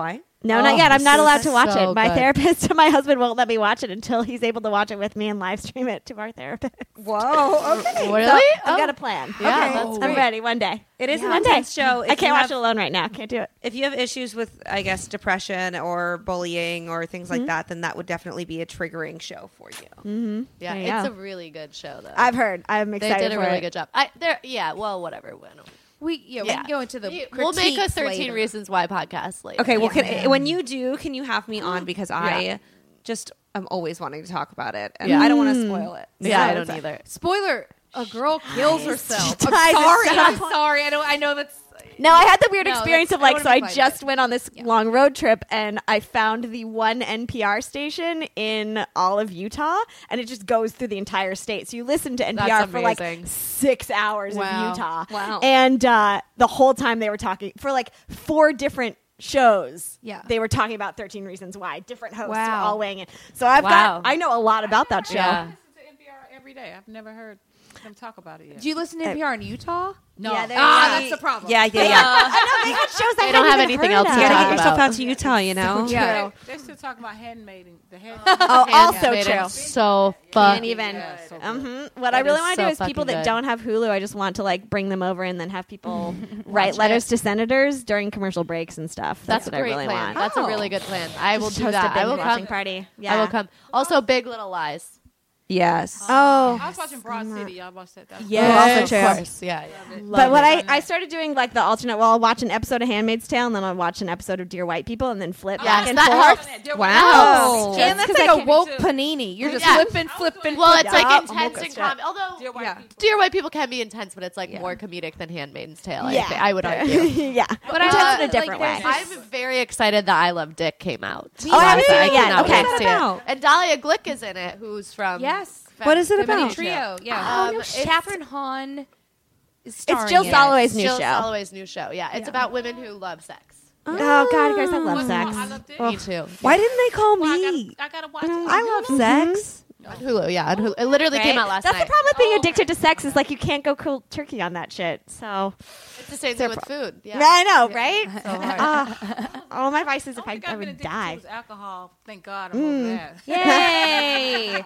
Speaker 5: No,
Speaker 2: Oh,
Speaker 5: not yet. I'm not
Speaker 2: this
Speaker 5: allowed
Speaker 2: is
Speaker 5: to watch
Speaker 2: so
Speaker 5: it. My
Speaker 2: good.
Speaker 5: therapist, my husband won't let me watch it until he's able to watch it with me and live stream it to our therapist.
Speaker 4: Whoa. Okay.
Speaker 2: Really?
Speaker 5: So I've
Speaker 2: Oh.
Speaker 5: got a plan.
Speaker 2: Yeah,
Speaker 4: Okay.
Speaker 2: that's
Speaker 5: I'm
Speaker 2: great.
Speaker 5: ready one day.
Speaker 4: It is
Speaker 5: Yeah.
Speaker 4: an
Speaker 5: One day.
Speaker 4: intense show. If
Speaker 5: I can't
Speaker 4: you
Speaker 5: watch
Speaker 4: have-
Speaker 5: it alone right now. Can't do it.
Speaker 4: If you have issues with, I guess, depression or bullying or things
Speaker 5: Mm-hmm.
Speaker 4: like that, then that would definitely be a triggering show for you.
Speaker 5: Mm-hmm.
Speaker 2: Yeah,
Speaker 5: There you
Speaker 2: it's
Speaker 5: go.
Speaker 2: a really good show though.
Speaker 5: I've heard. I'm
Speaker 2: they
Speaker 5: excited
Speaker 2: did a
Speaker 5: for
Speaker 2: really
Speaker 5: it.
Speaker 2: good job. I there yeah, well whatever. We don't-
Speaker 6: We yeah, we
Speaker 2: Yeah.
Speaker 6: can go into the.
Speaker 2: You- we'll make a
Speaker 6: critiques
Speaker 2: thirteen
Speaker 6: later.
Speaker 2: Reasons Why podcast later.
Speaker 4: Okay, well,
Speaker 6: Yeah.
Speaker 4: can, when you do, can you have me on because I
Speaker 2: Yeah.
Speaker 4: just am always wanting to talk about it, and
Speaker 2: Yeah.
Speaker 4: I don't want to spoil it.
Speaker 2: Yeah, I
Speaker 5: So-
Speaker 2: don't either.
Speaker 6: Spoiler: a girl kills herself.
Speaker 5: She
Speaker 6: I'm
Speaker 5: dies at
Speaker 6: sorry.
Speaker 5: some
Speaker 6: I'm
Speaker 5: point.
Speaker 6: sorry. I know. I know that's.
Speaker 5: No, I had the weird
Speaker 6: No,
Speaker 5: experience
Speaker 6: that's-
Speaker 5: of
Speaker 6: I
Speaker 5: like,
Speaker 6: don't
Speaker 5: so
Speaker 6: wanna
Speaker 5: I
Speaker 6: be fine,
Speaker 5: just
Speaker 6: but-
Speaker 5: went on this
Speaker 6: Yeah.
Speaker 5: long road trip and I found the one N P R station in all of Utah and it just goes through the entire state. So you listen to N P R
Speaker 2: That's
Speaker 5: for like
Speaker 2: amazing.
Speaker 5: six hours
Speaker 6: Wow.
Speaker 5: of Utah.
Speaker 4: Wow.
Speaker 5: And uh, the whole time they were talking for like four different shows.
Speaker 6: Yeah.
Speaker 5: They were talking about thirteen Reasons Why. Different hosts were
Speaker 6: Wow.
Speaker 5: all weighing in. So I've
Speaker 2: Wow.
Speaker 5: got, I know a lot about that show.
Speaker 2: Yeah.
Speaker 3: I listen to N P R every day. I've never heard them talk about it yet.
Speaker 6: Do you listen to N P R in Utah?
Speaker 3: no.
Speaker 5: Yeah, they're-
Speaker 6: Ah,
Speaker 5: Yeah.
Speaker 6: that's the problem.
Speaker 4: Yeah, yeah, yeah.
Speaker 5: They had shows I
Speaker 2: They
Speaker 5: hadn't
Speaker 2: don't have
Speaker 5: even
Speaker 2: anything
Speaker 5: heard
Speaker 2: else
Speaker 5: of.
Speaker 2: to
Speaker 4: You gotta
Speaker 2: talk
Speaker 4: get yourself
Speaker 2: about.
Speaker 4: out to Utah, you know.
Speaker 6: Yeah.
Speaker 3: They're still talking about handmaiding. The head.
Speaker 5: Oh, also
Speaker 2: Handmaiden,
Speaker 5: true.
Speaker 2: So
Speaker 5: Can't
Speaker 2: fun.
Speaker 5: even.
Speaker 3: Yeah, so good.
Speaker 5: Mm-hmm. What I
Speaker 2: That
Speaker 5: really
Speaker 2: is
Speaker 5: want to
Speaker 2: so
Speaker 5: do is people
Speaker 2: fucking
Speaker 5: that
Speaker 2: good.
Speaker 5: don't have Hulu. I just want to like bring them over and then have people write letters to senators during commercial breaks and stuff. That's,
Speaker 2: That's a
Speaker 5: what
Speaker 2: great
Speaker 5: I really
Speaker 2: plan.
Speaker 5: want.
Speaker 2: That's
Speaker 4: Oh.
Speaker 2: a really good plan. I will
Speaker 5: Just
Speaker 2: do
Speaker 5: host
Speaker 2: that.
Speaker 5: a big
Speaker 2: I will
Speaker 5: watching
Speaker 2: come.
Speaker 5: party. Yeah.
Speaker 2: I will come. Also, Big Little Lies.
Speaker 4: Yes.
Speaker 5: Oh,
Speaker 3: I was watching Broad City. Y'all watched that? That was
Speaker 5: Yeah.
Speaker 3: good.
Speaker 5: also
Speaker 2: of
Speaker 5: true.
Speaker 2: course. Yeah, yeah.
Speaker 5: but what I,
Speaker 3: it.
Speaker 5: I started doing like the alternate. Well, I'll watch an episode of Handmaid's Tale and then I'll watch an episode of Dear White People and then flip
Speaker 2: Yes,
Speaker 5: back and
Speaker 2: that
Speaker 5: forth.
Speaker 2: helps.
Speaker 4: Wow.
Speaker 5: Just
Speaker 6: And that's
Speaker 5: 'cause
Speaker 6: like
Speaker 5: I
Speaker 6: a
Speaker 5: can't-
Speaker 6: woke
Speaker 3: too.
Speaker 6: panini. You're just
Speaker 2: Yeah.
Speaker 6: flipping, flipping.
Speaker 2: Well, it's
Speaker 5: Yeah,
Speaker 2: like
Speaker 5: I'm
Speaker 2: intense
Speaker 5: okay
Speaker 2: and
Speaker 5: with
Speaker 2: comedy. Although
Speaker 3: Dear White
Speaker 6: Yeah.
Speaker 3: People.
Speaker 2: Dear White People can be intense, but it's like
Speaker 6: Yeah.
Speaker 2: more comedic than Handmaid's Tale. I,
Speaker 5: Yeah,
Speaker 2: think, I would argue.
Speaker 5: yeah,
Speaker 6: But
Speaker 5: intense
Speaker 6: I-
Speaker 5: in a
Speaker 6: like,
Speaker 5: different way.
Speaker 6: there's
Speaker 2: I'm very excited that I Love Dick came out.
Speaker 5: Oh, I haven't
Speaker 2: So
Speaker 5: seen it yet.
Speaker 2: cannot
Speaker 5: Okay.
Speaker 2: wait
Speaker 5: What's
Speaker 2: to
Speaker 4: that
Speaker 2: see
Speaker 4: about?
Speaker 2: And Dahlia Glick is in it, who's from
Speaker 6: Yes.
Speaker 4: What is it
Speaker 2: Feminine
Speaker 4: about?
Speaker 6: Trio. Yeah.
Speaker 2: Um,
Speaker 6: Oh, no,
Speaker 2: it's-
Speaker 6: Catherine Hahn is
Speaker 5: It's
Speaker 6: starring
Speaker 5: Jill
Speaker 6: in it.
Speaker 5: Soloway's new
Speaker 2: Jill
Speaker 5: show.
Speaker 2: Soloway's new show. Yeah, it's
Speaker 6: Yeah.
Speaker 2: about women who love sex.
Speaker 5: Oh God, guys, I love
Speaker 3: What's
Speaker 5: sex.
Speaker 3: called? I Love Dick?
Speaker 2: Me too.
Speaker 4: Why didn't they call
Speaker 3: Well, I
Speaker 4: me?
Speaker 3: gotta, I gotta watch it.
Speaker 4: I love sex.
Speaker 2: On Hulu, yeah, on Hulu. It literally came
Speaker 5: Right?
Speaker 2: out last
Speaker 5: That's
Speaker 2: night.
Speaker 5: the problem with being
Speaker 3: Oh,
Speaker 5: addicted to sex is like you can't go cold turkey on that shit. So
Speaker 2: It's the same
Speaker 5: Their
Speaker 2: thing with food. Yeah,
Speaker 5: I know, right?
Speaker 2: so hard.
Speaker 5: Ah, all my vices if
Speaker 3: I
Speaker 5: I,
Speaker 3: don't think
Speaker 5: I
Speaker 3: I've been
Speaker 5: would
Speaker 3: addicted
Speaker 5: die.
Speaker 3: to was alcohol. Thank God I'm over that.
Speaker 6: Yay!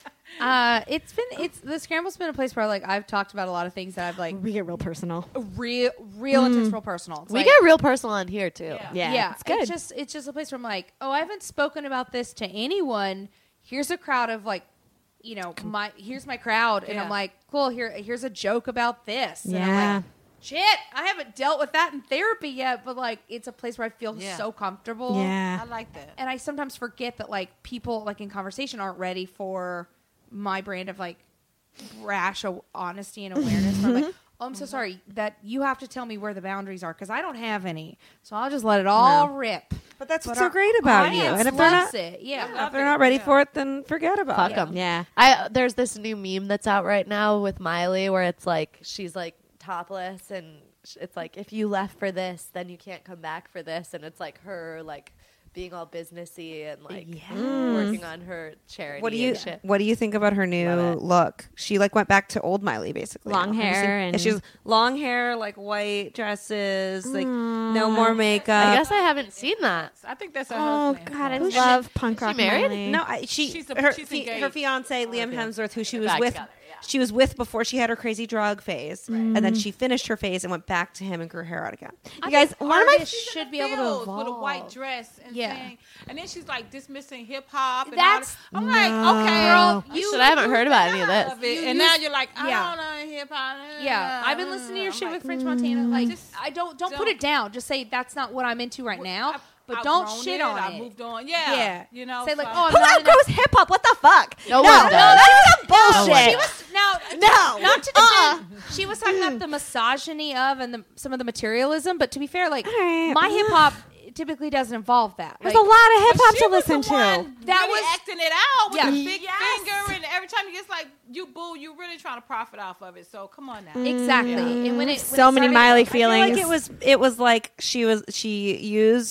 Speaker 6: uh, it's been it's the Scramble's been a place where like I've talked about a lot of things that I've like
Speaker 5: We get real personal.
Speaker 6: real real intense, real personal. It's
Speaker 2: we
Speaker 6: like-
Speaker 2: get real personal on here too.
Speaker 3: Yeah.
Speaker 5: Yeah,
Speaker 6: yeah,
Speaker 5: it's good.
Speaker 6: just it's just a place where I'm like, oh, I haven't spoken about this to anyone. Here's a crowd of like, you know, my here's my crowd, and
Speaker 3: Yeah.
Speaker 6: I'm like, cool. Here, here's a joke about this. And I'm
Speaker 5: Yeah.
Speaker 6: like, shit, I haven't dealt with that in therapy yet, but like, it's a place where I feel
Speaker 3: Yeah.
Speaker 6: so comfortable.
Speaker 5: yeah.
Speaker 3: I like that.
Speaker 6: And I sometimes forget that like people like in conversation aren't ready for my brand of like brash o- honesty and awareness. Where I'm like, oh, I'm so sorry that you have to tell me where the boundaries are because I don't have any. So I'll just let it all rip.
Speaker 4: But that's
Speaker 6: But
Speaker 4: what's so
Speaker 6: our
Speaker 4: great about you.
Speaker 6: audience
Speaker 4: And if they're
Speaker 6: loves
Speaker 4: not,
Speaker 6: it, yeah.
Speaker 3: I
Speaker 4: if they're not ready for it, then forget about
Speaker 2: Fuck
Speaker 4: it.
Speaker 2: 'em.
Speaker 5: Yeah.
Speaker 2: I there's this new meme that's out right now with Miley where it's like she's like topless and sh- it's like if you left for this then you can't come back for this and it's like her like being all businessy and like working on her charity
Speaker 4: What do you
Speaker 2: and shit.
Speaker 4: What do you think about her new
Speaker 2: Love it.
Speaker 4: look? She like went back to old Miley basically.
Speaker 5: Long
Speaker 4: now. Have you
Speaker 5: hair
Speaker 4: seen-
Speaker 5: and-
Speaker 4: she was long hair, like white dresses, like no more makeup.
Speaker 2: I guess I haven't seen that.
Speaker 3: I think that's her
Speaker 5: Oh
Speaker 3: husband.
Speaker 5: God, I
Speaker 3: Who's
Speaker 5: love punk
Speaker 2: she
Speaker 5: rock.
Speaker 2: married?
Speaker 5: Miley.
Speaker 4: No, I, she
Speaker 3: She's a-
Speaker 4: her,
Speaker 3: she's
Speaker 4: fi-
Speaker 3: engaged.
Speaker 4: her fiance Liam Hemsworth, who she was
Speaker 2: back
Speaker 4: with.
Speaker 2: together, yeah.
Speaker 4: She was with before she had her crazy drug phase, and then she finished her phase and went back to him and grew hair out again.
Speaker 5: You guys, one of my
Speaker 6: Artists
Speaker 3: She's in
Speaker 6: should
Speaker 3: the
Speaker 6: be able to
Speaker 3: fields
Speaker 6: evolve
Speaker 3: with a white dress and
Speaker 6: Yeah.
Speaker 3: saying, and then she's like dismissing hip hop. and
Speaker 6: That's-
Speaker 3: all that. I'm like, okay, girl,
Speaker 2: You should I haven't heard about any of this.
Speaker 3: of it.
Speaker 6: You
Speaker 3: and
Speaker 6: use-
Speaker 3: now you're like, I
Speaker 6: yeah.
Speaker 3: don't know hip hop.
Speaker 6: Yeah, I've been listening to your
Speaker 3: I'm
Speaker 6: shit
Speaker 3: like,
Speaker 6: with French Montana. Like,
Speaker 3: Just
Speaker 6: I don't don't put
Speaker 3: don't.
Speaker 6: it down. Just say that's not what I'm into right now.
Speaker 3: I've
Speaker 6: But don't
Speaker 3: outgrown
Speaker 6: shit
Speaker 3: it.
Speaker 6: on
Speaker 3: I
Speaker 6: it.
Speaker 3: moved on. Yeah,
Speaker 6: Yeah.
Speaker 3: you know.
Speaker 6: Say like,
Speaker 3: so-
Speaker 6: oh, I'm
Speaker 5: who
Speaker 6: not in a-
Speaker 5: outgrows hip hop? What the fuck?
Speaker 2: No
Speaker 5: no,
Speaker 2: one
Speaker 5: no,
Speaker 2: does.
Speaker 5: that's some
Speaker 2: one
Speaker 5: bullshit.
Speaker 6: She was now
Speaker 5: No.
Speaker 6: not to
Speaker 5: Uh-uh.
Speaker 6: defend. She was talking about the misogyny of and the, some of the materialism. But to be fair, like
Speaker 5: right.
Speaker 6: my hip hop typically doesn't involve that.
Speaker 5: There's
Speaker 6: Like,
Speaker 5: a lot of hip
Speaker 3: But
Speaker 5: hop
Speaker 3: she
Speaker 5: to
Speaker 3: was the
Speaker 5: listen to.
Speaker 3: one
Speaker 6: That
Speaker 3: really
Speaker 6: was-
Speaker 3: acting it out with
Speaker 6: Yeah.
Speaker 3: the big
Speaker 6: Yes.
Speaker 3: finger, and every time he gets like, "You boo," you really trying to profit off of it. So come on now.
Speaker 6: exactly.
Speaker 3: Yeah.
Speaker 6: And when it when
Speaker 5: So
Speaker 6: it
Speaker 5: many
Speaker 6: started-
Speaker 5: Miley
Speaker 4: I feel
Speaker 5: feelings.
Speaker 4: like it was it was like she was she used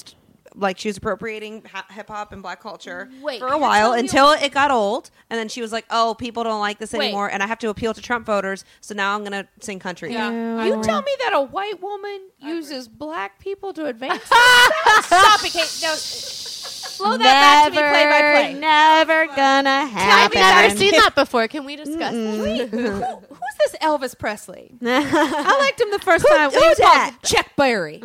Speaker 4: like she was appropriating ha- hip hop and black culture
Speaker 6: Wait,
Speaker 4: for a
Speaker 6: you're
Speaker 4: while
Speaker 6: telling me-
Speaker 4: until it got old, and then she was like, "Oh, people don't like this
Speaker 6: Wait.
Speaker 4: anymore, and I have to appeal to Trump voters, so now I'm gonna sing country."
Speaker 3: Yeah.
Speaker 6: You tell me that a white woman uses black people to advance? Stop it, Kate. No, blow that back to me, play by play.
Speaker 5: Never gonna happen.
Speaker 2: I've never seen that before. Can we discuss this?
Speaker 6: Wait, who, who's this Elvis Presley? I liked him the first time.
Speaker 5: who's
Speaker 6: He was
Speaker 5: that?
Speaker 6: called Chuck Berry.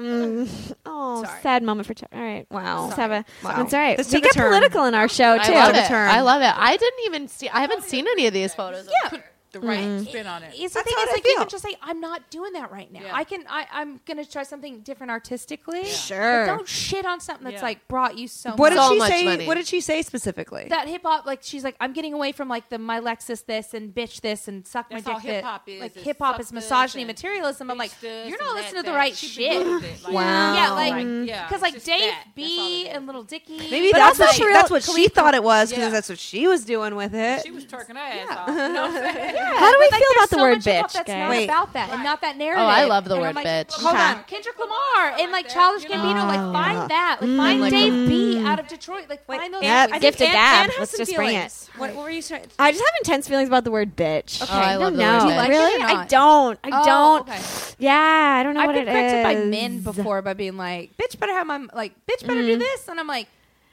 Speaker 5: Oh,
Speaker 6: Sorry.
Speaker 5: sad moment for Chuck. All right.
Speaker 4: Wow.
Speaker 5: Let's have a.
Speaker 4: Wow.
Speaker 5: That's all right.
Speaker 4: This
Speaker 5: We
Speaker 4: took a
Speaker 5: get
Speaker 4: turn.
Speaker 5: political in our show too.
Speaker 2: I love
Speaker 4: Took a
Speaker 2: it.
Speaker 4: turn.
Speaker 2: I love it. I didn't even see. I haven't seen any of these photos.
Speaker 6: Yeah.
Speaker 3: Put the right spin on it.
Speaker 6: Is the
Speaker 4: That's
Speaker 6: thing
Speaker 4: how
Speaker 6: is
Speaker 4: I
Speaker 6: like you
Speaker 4: feel.
Speaker 6: can just say I'm not doing that right now.
Speaker 3: Yeah.
Speaker 6: I can. I, I'm gonna try something different artistically.
Speaker 5: Sure.
Speaker 6: But don't shit on something that's
Speaker 3: Yeah.
Speaker 6: like brought you so
Speaker 4: What did
Speaker 6: much.
Speaker 2: So
Speaker 4: she
Speaker 2: much
Speaker 4: say?
Speaker 2: money.
Speaker 4: What did she say specifically?
Speaker 6: That hip hop, like she's like, I'm getting away from like the my Lexus this and bitch this and suck
Speaker 3: That's
Speaker 6: my
Speaker 3: all
Speaker 6: dick. that-
Speaker 3: hip-hop is,
Speaker 6: Like
Speaker 3: is
Speaker 6: hip hop
Speaker 3: suck
Speaker 6: is
Speaker 3: this
Speaker 6: misogyny,
Speaker 3: and
Speaker 6: materialism. I'm like,
Speaker 3: bitch this
Speaker 6: you're
Speaker 3: and
Speaker 6: not
Speaker 3: that,
Speaker 6: listening to the
Speaker 3: that.
Speaker 6: right
Speaker 3: She
Speaker 6: shit.
Speaker 3: believes it. Like,
Speaker 4: Wow.
Speaker 6: Yeah, like
Speaker 3: Like, yeah,
Speaker 6: because
Speaker 3: it's
Speaker 6: like
Speaker 3: just
Speaker 6: Dave
Speaker 3: that. That's all
Speaker 6: B
Speaker 3: it is.
Speaker 6: and Little Dicky.
Speaker 4: Maybe
Speaker 5: But
Speaker 4: that's
Speaker 5: also
Speaker 4: what she,
Speaker 5: real-
Speaker 4: that's what she thought it was because
Speaker 3: Yeah.
Speaker 4: that's what she was doing with it.
Speaker 3: She was twerking her ass off. You know what I'm saying?
Speaker 5: How do we
Speaker 6: But, like,
Speaker 5: feel
Speaker 6: there's
Speaker 5: about the
Speaker 6: so
Speaker 5: word
Speaker 6: much hip-hop
Speaker 5: bitch,
Speaker 6: That's
Speaker 5: guys?
Speaker 6: not
Speaker 4: Wait.
Speaker 6: about that and not that narrative.
Speaker 2: Oh, I love the
Speaker 6: And
Speaker 2: word
Speaker 6: I'm like,
Speaker 2: bitch.
Speaker 6: Hold
Speaker 5: Okay.
Speaker 6: on, Kendrick Lamar and like
Speaker 3: that,
Speaker 6: Childish
Speaker 3: you know?
Speaker 6: Gambino. Like
Speaker 5: Oh,
Speaker 6: find
Speaker 5: yeah.
Speaker 6: that. Like find
Speaker 2: like
Speaker 6: Dave
Speaker 2: a-
Speaker 6: B out of Detroit. Like find those.
Speaker 5: Yeah,
Speaker 6: like,
Speaker 5: gift of
Speaker 4: Ann-
Speaker 5: gab.
Speaker 4: Ann has
Speaker 5: Let's
Speaker 4: some
Speaker 5: just bring it.
Speaker 4: feelings. What, what were you saying?
Speaker 5: I just have intense feelings about the word bitch.
Speaker 6: Okay.
Speaker 2: Oh, I love the
Speaker 5: know.
Speaker 2: word
Speaker 6: Do you
Speaker 2: bitch.
Speaker 6: like it
Speaker 5: really?
Speaker 6: or
Speaker 5: I
Speaker 6: not?
Speaker 5: don't. I
Speaker 6: Oh,
Speaker 5: don't.
Speaker 6: okay.
Speaker 5: Yeah, I don't know
Speaker 6: I've
Speaker 5: what
Speaker 6: been
Speaker 5: it
Speaker 6: corrected
Speaker 5: is.
Speaker 6: by men before by being like, "Bitch, better have my like, bitch, better do this," and I'm like,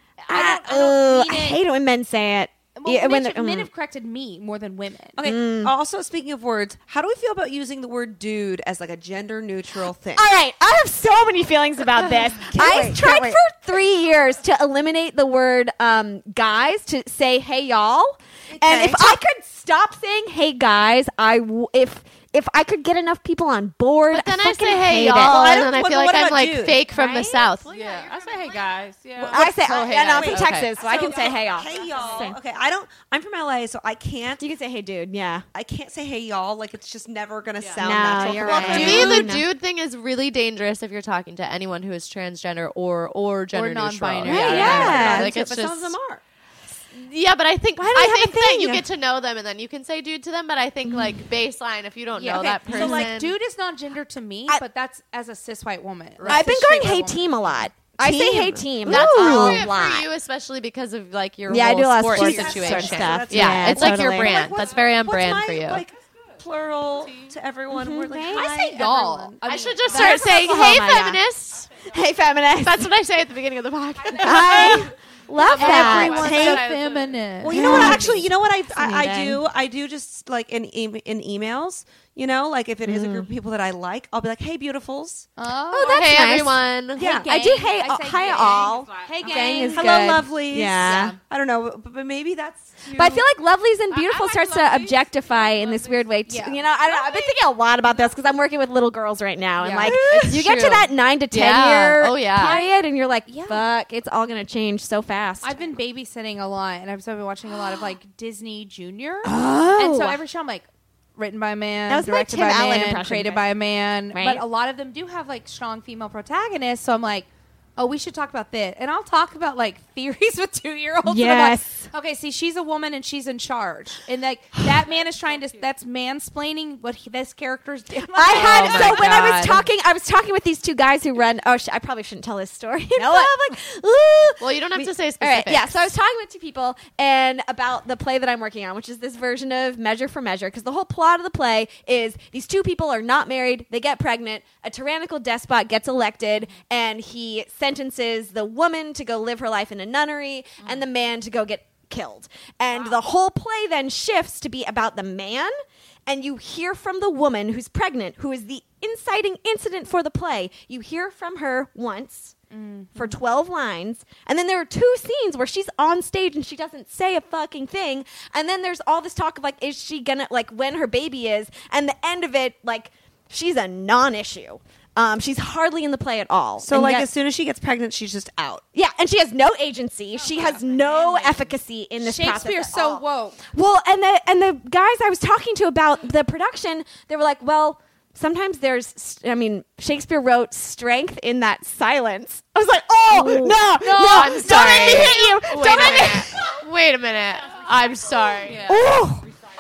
Speaker 6: I don't, I
Speaker 5: I,
Speaker 6: don't
Speaker 5: ugh,
Speaker 6: mean
Speaker 5: I
Speaker 6: it.
Speaker 5: hate it when men say it.
Speaker 6: Well,
Speaker 5: Yeah,
Speaker 6: men,
Speaker 5: when
Speaker 6: should-
Speaker 5: they're-
Speaker 6: men
Speaker 5: mm.
Speaker 6: have corrected me more than women.
Speaker 4: Okay. Also, speaking of words, how do we feel about using the word "dude" as like a gender neutral thing?
Speaker 5: All right, I have so many feelings about this. I
Speaker 4: wait,
Speaker 5: tried
Speaker 4: can't wait.
Speaker 5: for three years to eliminate the word um, guys to say "hey y'all," and
Speaker 4: Okay.
Speaker 5: if I could stop saying "hey guys," I w- if if I could get enough people on board.
Speaker 2: But then I,
Speaker 5: fucking
Speaker 2: say, hey,
Speaker 5: hate
Speaker 2: y'all,
Speaker 5: it.
Speaker 4: I
Speaker 2: and
Speaker 4: don't-
Speaker 2: then I
Speaker 4: what-
Speaker 2: feel
Speaker 4: what
Speaker 2: like I'm
Speaker 4: about
Speaker 2: like
Speaker 4: dude,
Speaker 2: fake from the
Speaker 5: right?
Speaker 2: South.
Speaker 3: Yeah, I say, hey guys. Yeah.
Speaker 5: I say,
Speaker 2: So,
Speaker 5: I,
Speaker 2: hey,
Speaker 5: yeah, no, I'm
Speaker 2: guys.
Speaker 5: from
Speaker 2: Okay.
Speaker 5: Texas, so I can say "hey y'all."
Speaker 4: Hey y'all.
Speaker 5: Same.
Speaker 4: Okay, I don't. I'm from L A, so I can't.
Speaker 5: You can say "hey dude," yeah.
Speaker 4: I can't say "hey y'all." Like it's just never gonna sound
Speaker 5: No,
Speaker 4: natural.
Speaker 5: you're
Speaker 4: for
Speaker 5: right.
Speaker 4: me.
Speaker 2: To
Speaker 5: Dude.
Speaker 2: me, the
Speaker 5: No.
Speaker 2: dude thing is really dangerous if you're talking to anyone who is transgender or or gender
Speaker 6: non-binary.
Speaker 2: neutral.
Speaker 5: Right, yeah.
Speaker 2: like it's
Speaker 4: but
Speaker 2: just
Speaker 4: some of them are.
Speaker 2: yeah. But I think
Speaker 5: Why do we
Speaker 2: I
Speaker 5: have
Speaker 2: think
Speaker 5: a
Speaker 2: that
Speaker 5: thing?
Speaker 2: you get to know them and then you can say dude to them. But I think like baseline, if you don't
Speaker 6: Yeah,
Speaker 2: know
Speaker 6: okay.
Speaker 2: that person,
Speaker 6: So like, dude is non-gender to me,
Speaker 5: I-
Speaker 6: but that's as a cis white woman.
Speaker 5: I've been
Speaker 6: Cis
Speaker 5: going
Speaker 6: straight
Speaker 5: "hey
Speaker 6: white woman.
Speaker 5: team" a lot. I say
Speaker 4: Team.
Speaker 5: "hey team."
Speaker 2: that's
Speaker 5: Ooh.
Speaker 2: appropriate
Speaker 5: a lot.
Speaker 2: for you, especially because of like your
Speaker 5: Yeah, I
Speaker 2: whole
Speaker 5: do a lot of
Speaker 2: sport
Speaker 5: sports
Speaker 2: situation.
Speaker 5: sort of stuff.
Speaker 2: Yeah,
Speaker 5: Yeah,
Speaker 2: it's like your
Speaker 5: totally.
Speaker 2: brand.
Speaker 4: Like,
Speaker 2: That's very on
Speaker 4: what's
Speaker 2: brand
Speaker 4: my,
Speaker 2: for you.
Speaker 4: Like plural to everyone. We're like,
Speaker 5: Mhm.
Speaker 6: I
Speaker 4: hi,
Speaker 6: say y'all.
Speaker 4: everyone.
Speaker 2: I
Speaker 6: mean,
Speaker 2: should just
Speaker 5: That's
Speaker 2: start saying,
Speaker 5: from
Speaker 2: "Hey,
Speaker 5: Oklahoma, yeah.
Speaker 2: feminists."
Speaker 5: Hey feminist.
Speaker 2: That's what I say at the beginning of the podcast.
Speaker 5: I love that.
Speaker 6: Everyone's
Speaker 2: Hey,
Speaker 6: so
Speaker 2: I-
Speaker 6: feminine.
Speaker 4: Well, you know what? Actually, you know what I I, I
Speaker 5: Fascinating.
Speaker 4: do. I do just like in e- in emails. You know, like if it is a group of people that I like, I'll be like, "Hey, beautifuls."
Speaker 6: Oh,
Speaker 5: that's
Speaker 2: hey,
Speaker 5: nice.
Speaker 2: everyone.
Speaker 4: Yeah.
Speaker 5: I do. Hey,
Speaker 6: I
Speaker 5: uh,
Speaker 6: say
Speaker 5: hi
Speaker 6: gang.
Speaker 5: all.
Speaker 6: Hey, gang.
Speaker 5: Gang is
Speaker 4: Hello,
Speaker 5: good.
Speaker 4: lovelies.
Speaker 5: Yeah.
Speaker 4: I don't know, but, but maybe that's.
Speaker 5: But I feel like lovelies and
Speaker 3: I
Speaker 5: beautiful
Speaker 3: like
Speaker 5: starts to
Speaker 3: lovelies.
Speaker 5: objectify in this weird way. Too.
Speaker 6: Yeah.
Speaker 5: You know, I don't know. I've been thinking a lot about this because I'm working with little girls right now, and
Speaker 6: Yeah.
Speaker 5: like
Speaker 2: It's
Speaker 5: you get to
Speaker 2: true.
Speaker 5: that nine to ten
Speaker 2: Yeah.
Speaker 5: year
Speaker 2: Oh, yeah.
Speaker 5: period, and you're like,
Speaker 6: Yeah.
Speaker 5: fuck, it's all gonna change so fast.
Speaker 6: I've been babysitting a lot, and I've been watching a lot of like Disney Junior.
Speaker 5: oh,
Speaker 6: And so every show I'm like, written by a man,
Speaker 5: That was my
Speaker 6: directed
Speaker 5: Tim
Speaker 6: by a
Speaker 5: Allen
Speaker 6: man,
Speaker 5: impression,
Speaker 6: created
Speaker 5: guys.
Speaker 6: by a man.
Speaker 5: Right?
Speaker 6: But a lot of them do have like strong female protagonists. So I'm like, oh, we should talk about this. And I'll talk about like theories with two year olds.
Speaker 5: Yes.
Speaker 6: Like, okay, see, she's a woman and she's in charge. And like that man is trying to, that's mansplaining what he, this character's doing.
Speaker 5: I had
Speaker 2: Oh
Speaker 5: so
Speaker 2: my
Speaker 5: when I was
Speaker 2: God.
Speaker 5: talking, I was talking with these two guys who run. Oh, sh- I probably shouldn't tell this story. No, I'm like, ooh.
Speaker 2: Well, you don't have to say
Speaker 5: All
Speaker 2: specific.
Speaker 5: right, yeah. So I was talking with two people and about the play that I'm working on, which is this version of Measure for Measure, because the whole plot of the play is these two people are not married, they get pregnant, a tyrannical despot gets elected, and he sentences the woman to go live her life in a nunnery and the man to go get killed. And the whole play then shifts to be about the man, and you hear from the woman who's pregnant, who is the inciting incident for the play. You hear from her once for twelve lines, and then there are two scenes where she's on stage and she doesn't say a fucking thing, and then there's all this talk of like, is she gonna, like, when her baby is, and the end of it, like, she's a non-issue. Um, she's hardly in the play at all.
Speaker 4: So,
Speaker 5: And
Speaker 4: like,
Speaker 5: yet-
Speaker 4: as soon as she gets pregnant, she's just out.
Speaker 5: yeah, and she has no agency. She has no efficacy in this
Speaker 6: Shakespeare's
Speaker 5: process at
Speaker 6: so
Speaker 5: all.
Speaker 6: woke.
Speaker 5: Well, and the and the guys I was talking to about the production, they were like, "Well, sometimes there's, I mean, Shakespeare wrote strength in that silence." I was like, "Oh no, no,
Speaker 2: I'm
Speaker 5: don't
Speaker 2: sorry.
Speaker 5: make me hit you!
Speaker 2: Wait
Speaker 5: Don't
Speaker 2: a
Speaker 5: make me."
Speaker 2: minute. Wait a minute. I'm sorry.
Speaker 5: Ooh.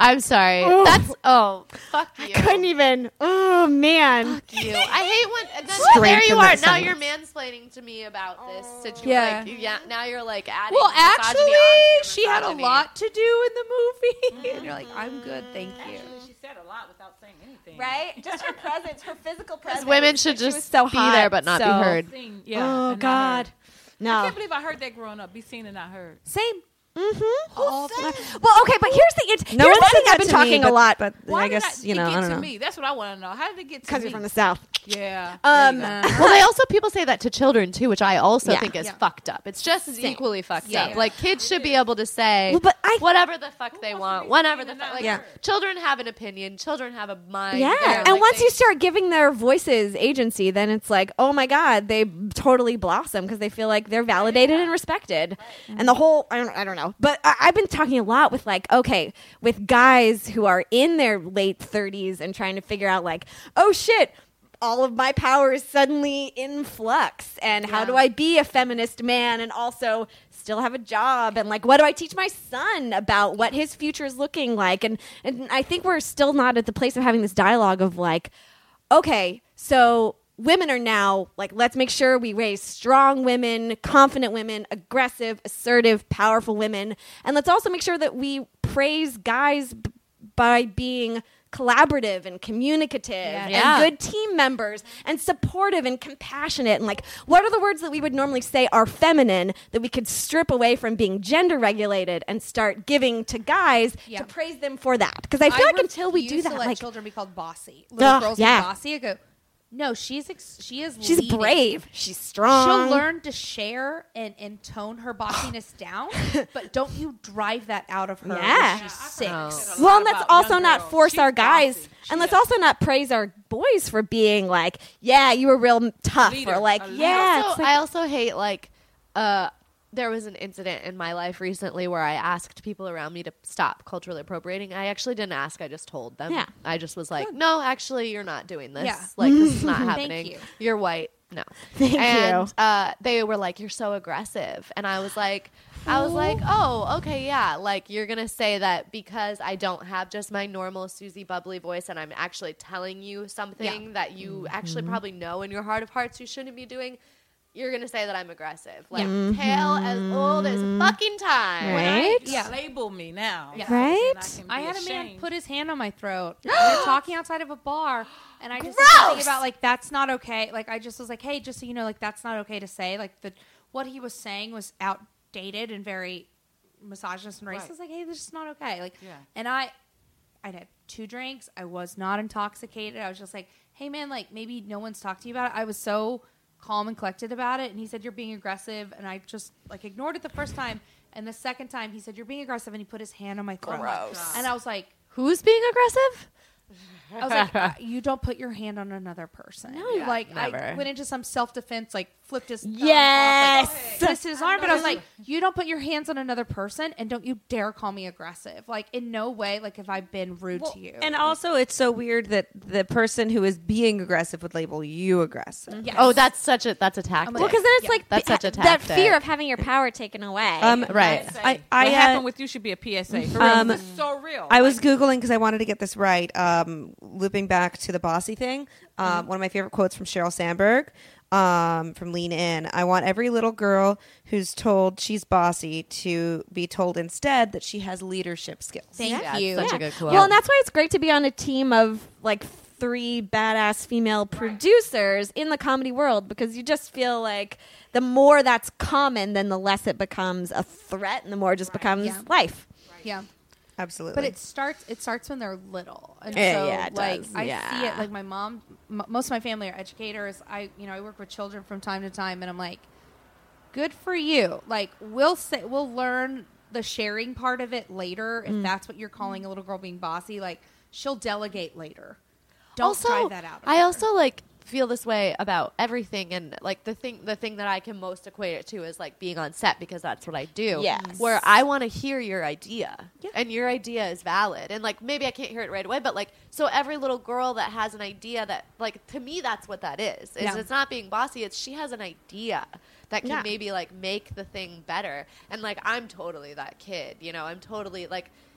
Speaker 2: I'm sorry.
Speaker 5: Oh.
Speaker 2: That's oh fuck you.
Speaker 5: Couldn't even. Oh man.
Speaker 2: Fuck you. I hate when. And then,
Speaker 4: Strength
Speaker 2: there you
Speaker 4: in
Speaker 2: are.
Speaker 4: that
Speaker 2: Now
Speaker 4: sentence.
Speaker 2: you're mansplaining to me about this situation.
Speaker 6: Yeah.
Speaker 2: Like, yeah. Now you're like adding.
Speaker 6: Well,
Speaker 2: misogyny
Speaker 6: actually,
Speaker 2: onto your
Speaker 6: she had a
Speaker 2: misogyny.
Speaker 6: lot to do in the movie. And you're like, I'm good, thank you.
Speaker 3: Actually, she said a lot without saying anything.
Speaker 5: Right? Just her presence, her physical presence.
Speaker 2: Women should
Speaker 5: She was
Speaker 2: just
Speaker 5: so
Speaker 2: be
Speaker 5: hot,
Speaker 2: there but not be
Speaker 5: so-
Speaker 2: heard.
Speaker 3: Seen, yeah,
Speaker 5: Oh
Speaker 3: and not
Speaker 5: God.
Speaker 3: heard. I
Speaker 5: No.
Speaker 3: can't believe I heard that growing up. Be seen and not heard.
Speaker 6: Same.
Speaker 5: Mm-hmm.
Speaker 6: All the time.
Speaker 5: Well, okay, but here's the int-
Speaker 4: No
Speaker 5: here's
Speaker 4: one
Speaker 5: the
Speaker 4: said
Speaker 5: thing
Speaker 4: that
Speaker 5: I've been
Speaker 4: to me,
Speaker 5: talking
Speaker 4: but,
Speaker 5: a lot
Speaker 4: But
Speaker 3: Why
Speaker 4: I
Speaker 3: did
Speaker 4: guess
Speaker 3: I,
Speaker 4: you know.
Speaker 3: it
Speaker 4: I
Speaker 3: get
Speaker 4: don't
Speaker 3: to
Speaker 4: know.
Speaker 3: me? That's what I want to know. How did it get to
Speaker 5: because
Speaker 3: me?
Speaker 5: you're from the South.
Speaker 3: Yeah.
Speaker 5: Um,
Speaker 3: there you go.
Speaker 2: Well, they also people say that to children too, which I also
Speaker 5: Yeah.
Speaker 2: think is
Speaker 6: Yeah.
Speaker 2: fucked up. It's just as
Speaker 5: Same.
Speaker 2: equally fucked
Speaker 6: Yeah.
Speaker 2: up. Like kids should be able to say
Speaker 5: Well, but I-
Speaker 2: whatever the fuck they
Speaker 3: wants to
Speaker 2: want,
Speaker 3: be
Speaker 2: whatever
Speaker 3: seen
Speaker 2: the
Speaker 3: and
Speaker 2: fuck.
Speaker 3: not
Speaker 2: Like
Speaker 4: Yeah.
Speaker 2: children have an opinion. Children have a mind.
Speaker 5: Yeah,
Speaker 2: They're,
Speaker 5: and
Speaker 2: like,
Speaker 5: once
Speaker 2: they-
Speaker 5: you start giving their voices agency, then it's like, oh my god, they totally blossom because they feel like they're validated and respected, and the whole I don't I don't know. But I, I've been talking a lot with like okay, with guys who are in their late thirties and trying to figure out like, oh shit. All of my power is suddenly in flux, and how
Speaker 2: Yeah.
Speaker 5: do I be a feminist man and also still have a job? And like, what do I teach my son about what his future is looking like? And and I think we're still not at the place of having this dialogue of like, okay, so women are now like, let's make sure we raise strong women, confident women, aggressive, assertive, powerful women, and let's also make sure that we praise guys b- by being collaborative and communicative and
Speaker 2: Yeah.
Speaker 5: good team members and supportive and compassionate and like what are the words that we would normally say are feminine that we could strip away from being gender regulated and start giving to guys
Speaker 6: Yeah.
Speaker 5: to praise them for that because I feel like until we do
Speaker 6: refuse
Speaker 5: that
Speaker 6: to let
Speaker 5: like
Speaker 6: children be called bossy. Little
Speaker 5: Ugh,
Speaker 6: girls
Speaker 5: yeah.
Speaker 6: be bossy. I go, no, she's ex- she is.
Speaker 5: she's
Speaker 6: leading.
Speaker 5: brave she's strong
Speaker 6: She'll learn to share and, and tone her bossiness down, but don't you drive that out of her
Speaker 5: Yeah.
Speaker 6: when she's six.
Speaker 2: Oh.
Speaker 5: well and let's
Speaker 3: about
Speaker 5: also
Speaker 3: young
Speaker 5: not
Speaker 3: girls.
Speaker 5: force
Speaker 3: She's
Speaker 5: our guys
Speaker 3: bossy.
Speaker 5: and
Speaker 3: She
Speaker 5: let's
Speaker 3: is.
Speaker 5: also not praise our boys for being like yeah you were real tough
Speaker 3: Leader,
Speaker 5: or like
Speaker 3: a leader.
Speaker 5: yeah
Speaker 2: Also,
Speaker 5: it's like,
Speaker 2: I also hate like uh there was an incident in my life recently where I asked people around me to stop culturally appropriating. I actually didn't ask, I just told them.
Speaker 5: Yeah.
Speaker 2: I just was like, no, actually you're not doing this.
Speaker 6: Yeah.
Speaker 2: Like this is not
Speaker 6: Thank
Speaker 2: happening.
Speaker 6: you.
Speaker 2: You're white. No.
Speaker 5: Thank
Speaker 2: and,
Speaker 5: you.
Speaker 2: uh they were like, you're so aggressive. And I was like I was like, oh, okay, yeah. Like, you're going to say that because I don't have just my normal Susie bubbly voice and I'm actually telling you something that you actually probably know in your heart of hearts you shouldn't be doing, you're going to say that I'm aggressive. Like, tale as old as fucking time.
Speaker 5: Right?
Speaker 6: Yeah.
Speaker 3: Label me now.
Speaker 6: Yeah.
Speaker 5: Right?
Speaker 3: And I can be
Speaker 6: I had a man
Speaker 3: ashamed.
Speaker 6: put his hand on my throat. we were talking outside of a bar, and I just was thinking
Speaker 5: Gross!
Speaker 6: about like that's not okay. Like I just was like, hey, just so you know, like that's not okay to say. Like the what he was saying was outdated and very misogynist and racist.
Speaker 3: Right.
Speaker 6: I was like, hey, this is not okay. Like,
Speaker 3: Yeah.
Speaker 6: and I, I'd had two drinks. I was not intoxicated. I was just like, hey, man, like maybe no one's talked to you about it. I was so calm and collected about it, and he said you're being aggressive, and I just like ignored it the first time, and the second time he said you're being aggressive, and he put his hand on my throat,
Speaker 5: Gross.
Speaker 6: and I was like.
Speaker 2: Who's being aggressive?
Speaker 6: I was like, uh, you don't put your hand on another person. No,
Speaker 2: Yeah,
Speaker 6: like I
Speaker 2: never.
Speaker 6: went into some self defense, like flipped his thumb
Speaker 5: Yes.
Speaker 6: off, like, twisted his arm, but I was like, you don't put your hands on another person, and don't you dare call me aggressive. Like in no way, like have I been rude to you.
Speaker 4: And also, it's so weird that the person who is being aggressive would label you aggressive.
Speaker 6: Yes.
Speaker 2: Oh, that's such a that's a tactic.
Speaker 5: well because then it's
Speaker 6: Yeah.
Speaker 5: like
Speaker 2: That's
Speaker 5: the-
Speaker 2: such a
Speaker 5: that
Speaker 2: tactic.
Speaker 5: fear of having your power taken away
Speaker 4: Um,
Speaker 2: Right.
Speaker 4: I, I,
Speaker 3: what
Speaker 4: uh,
Speaker 3: happened with you should be a P S A. For real,
Speaker 4: Um,
Speaker 3: this is so real.
Speaker 4: I was Googling because I wanted to get this right. Um, looping back to the bossy thing, um, one of my favorite quotes from Sheryl Sandberg um, from Lean In. I want every little girl who's told she's bossy to be told instead that she has leadership skills.
Speaker 6: Thank
Speaker 2: Yeah,
Speaker 6: you.
Speaker 2: it's such
Speaker 5: Yeah.
Speaker 2: a good quote.
Speaker 5: Well, and that's why it's great to be on a team of like three badass female producers in the comedy world because you just feel like the more that's common, then the less it becomes a threat and the more it just becomes
Speaker 6: Yeah.
Speaker 5: life.
Speaker 6: Yeah.
Speaker 4: Absolutely.
Speaker 6: But it starts. It starts when they're little, and
Speaker 5: Yeah,
Speaker 6: so
Speaker 5: yeah, it
Speaker 6: like
Speaker 5: does.
Speaker 6: I
Speaker 5: Yeah.
Speaker 6: see it. Like my mom, m- most of my family are educators. I, you know, I work with children from time to time, and I'm like, good for you. Like we'll say we'll learn the sharing part of it later if that's what you're calling a little girl being bossy. Like she'll delegate later. Don't
Speaker 2: also,
Speaker 6: drive that out. of
Speaker 2: I
Speaker 6: her.
Speaker 2: also like feel this way about everything, and like the thing, the thing that I can most equate it to is like being on set because that's what I do.
Speaker 5: Yes.
Speaker 2: Where I want to hear your idea,
Speaker 6: Yeah.
Speaker 2: and your idea is valid, and like maybe I can't hear it right away, but like so every little girl that has an idea that like to me that's what that is. Is
Speaker 6: Yeah.
Speaker 2: it's not being bossy; it's she has an idea that can
Speaker 5: Yeah.
Speaker 2: maybe like make the thing better, and like I'm totally that kid, you know. I'm totally like.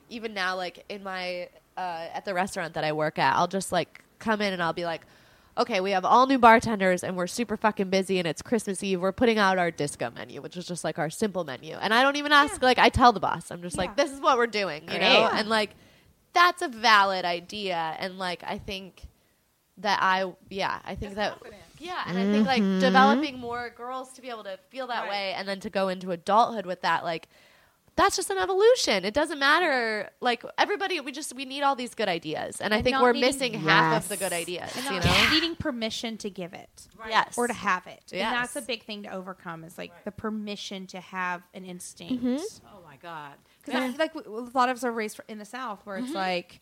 Speaker 2: even now, like in my uh, at the restaurant that I work at, I'll just like come in and I'll be like, okay, we have all new bartenders and we're super fucking busy and it's Christmas Eve. We're putting out our disco menu, which is just like our simple menu. And I don't even ask, like I tell the boss, I'm just
Speaker 6: Yeah.
Speaker 2: like, this is what we're doing, you know? And like, that's a valid idea. And like, I think that I, yeah, I think that, yeah. And I think like developing more girls to be able to feel that
Speaker 3: Right.
Speaker 2: way and then to go into adulthood with that, like, that's just an evolution. It doesn't matter. Like everybody, we just we need all these good ideas, and, I
Speaker 6: And
Speaker 2: think
Speaker 6: not
Speaker 2: we're
Speaker 6: needing-
Speaker 2: missing half
Speaker 5: Yes.
Speaker 2: of the good ideas.
Speaker 6: And
Speaker 2: You
Speaker 6: not
Speaker 2: know?
Speaker 6: needing permission to give it.
Speaker 2: Yes.
Speaker 6: Or to have it.
Speaker 2: Yes.
Speaker 6: And that's a big thing to overcome is like the permission to have an instinct.
Speaker 3: Oh my God.
Speaker 6: Because like w- a lot of us are raised in the South where it's like,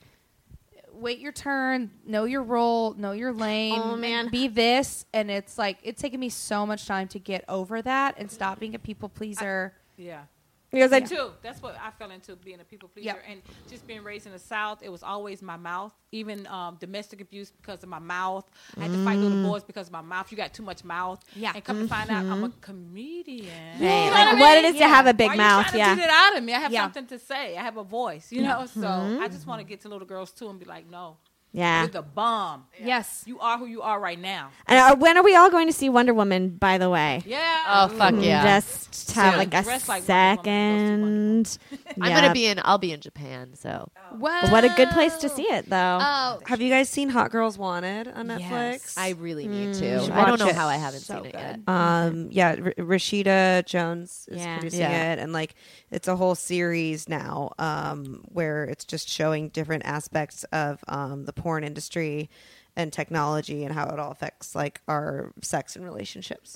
Speaker 6: wait your turn, know your role, know your lane,
Speaker 5: Oh, man.
Speaker 6: be this. And it's like, it's taken me so much time to get over that and stop being a people pleaser.
Speaker 3: Yeah.
Speaker 5: Because I
Speaker 3: Me too. That's what I fell into, being a people pleaser.
Speaker 6: Yep.
Speaker 3: And just being raised in the South, it was always my mouth. Even um, domestic abuse because of my mouth. I had to fight little boys because of my mouth. You got too much mouth.
Speaker 6: Yeah.
Speaker 3: And come to find out, I'm a comedian.
Speaker 5: Hey,
Speaker 3: You know
Speaker 5: like
Speaker 3: I
Speaker 5: what
Speaker 3: mean?
Speaker 5: it is to
Speaker 3: Yeah.
Speaker 5: have a big
Speaker 3: Why
Speaker 5: mouth,
Speaker 3: you trying
Speaker 5: yeah.
Speaker 3: to get it out of me? I have
Speaker 6: Yeah.
Speaker 3: something to say. I have a voice, you know? So I just want to get to little girls too and be like, no,
Speaker 5: Yeah.
Speaker 3: you're the bomb.
Speaker 6: Yes.
Speaker 3: You are who you are right now.
Speaker 5: And uh, when are we all going to see Wonder Woman, by the way?
Speaker 3: Yeah.
Speaker 2: Oh fuck
Speaker 5: Mm,
Speaker 2: yeah!
Speaker 5: Just have
Speaker 2: Soon.
Speaker 5: like a
Speaker 3: Dress like Wonder Woman,
Speaker 5: second.
Speaker 2: I'm
Speaker 5: Yeah.
Speaker 2: gonna be in. I'll be in Japan. So
Speaker 6: Well,
Speaker 5: What a good place to see it, though.
Speaker 6: Oh,
Speaker 4: Have you guys seen Hot Girls Wanted on Netflix?
Speaker 6: Yes.
Speaker 2: I really need to.
Speaker 4: should
Speaker 2: I don't
Speaker 4: watch
Speaker 2: know
Speaker 4: it.
Speaker 2: how I haven't
Speaker 6: So
Speaker 2: seen it yet.
Speaker 6: good.
Speaker 4: Um, yeah, R- Rashida Jones is
Speaker 5: Yeah.
Speaker 4: producing
Speaker 2: Yeah.
Speaker 4: it, and like it's a whole series now, um, where it's just showing different aspects of um, the porn industry and technology and how it all affects like our sex and relationships.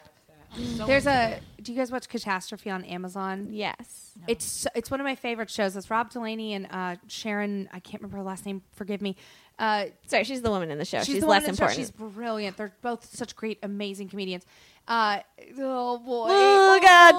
Speaker 6: There's a. Do you guys watch Catastrophe on Amazon?
Speaker 5: Yes.
Speaker 6: It's it's one of my favorite shows. It's Rob Delaney and uh, Sharon. I can't remember her last name. Forgive me. Uh,
Speaker 5: Sorry, she's the woman in the show. She's,
Speaker 6: she's the
Speaker 5: less
Speaker 6: one in the show.
Speaker 5: important.
Speaker 6: She's brilliant. They're both such great, amazing comedians. Uh, oh boy!
Speaker 5: Oh, God.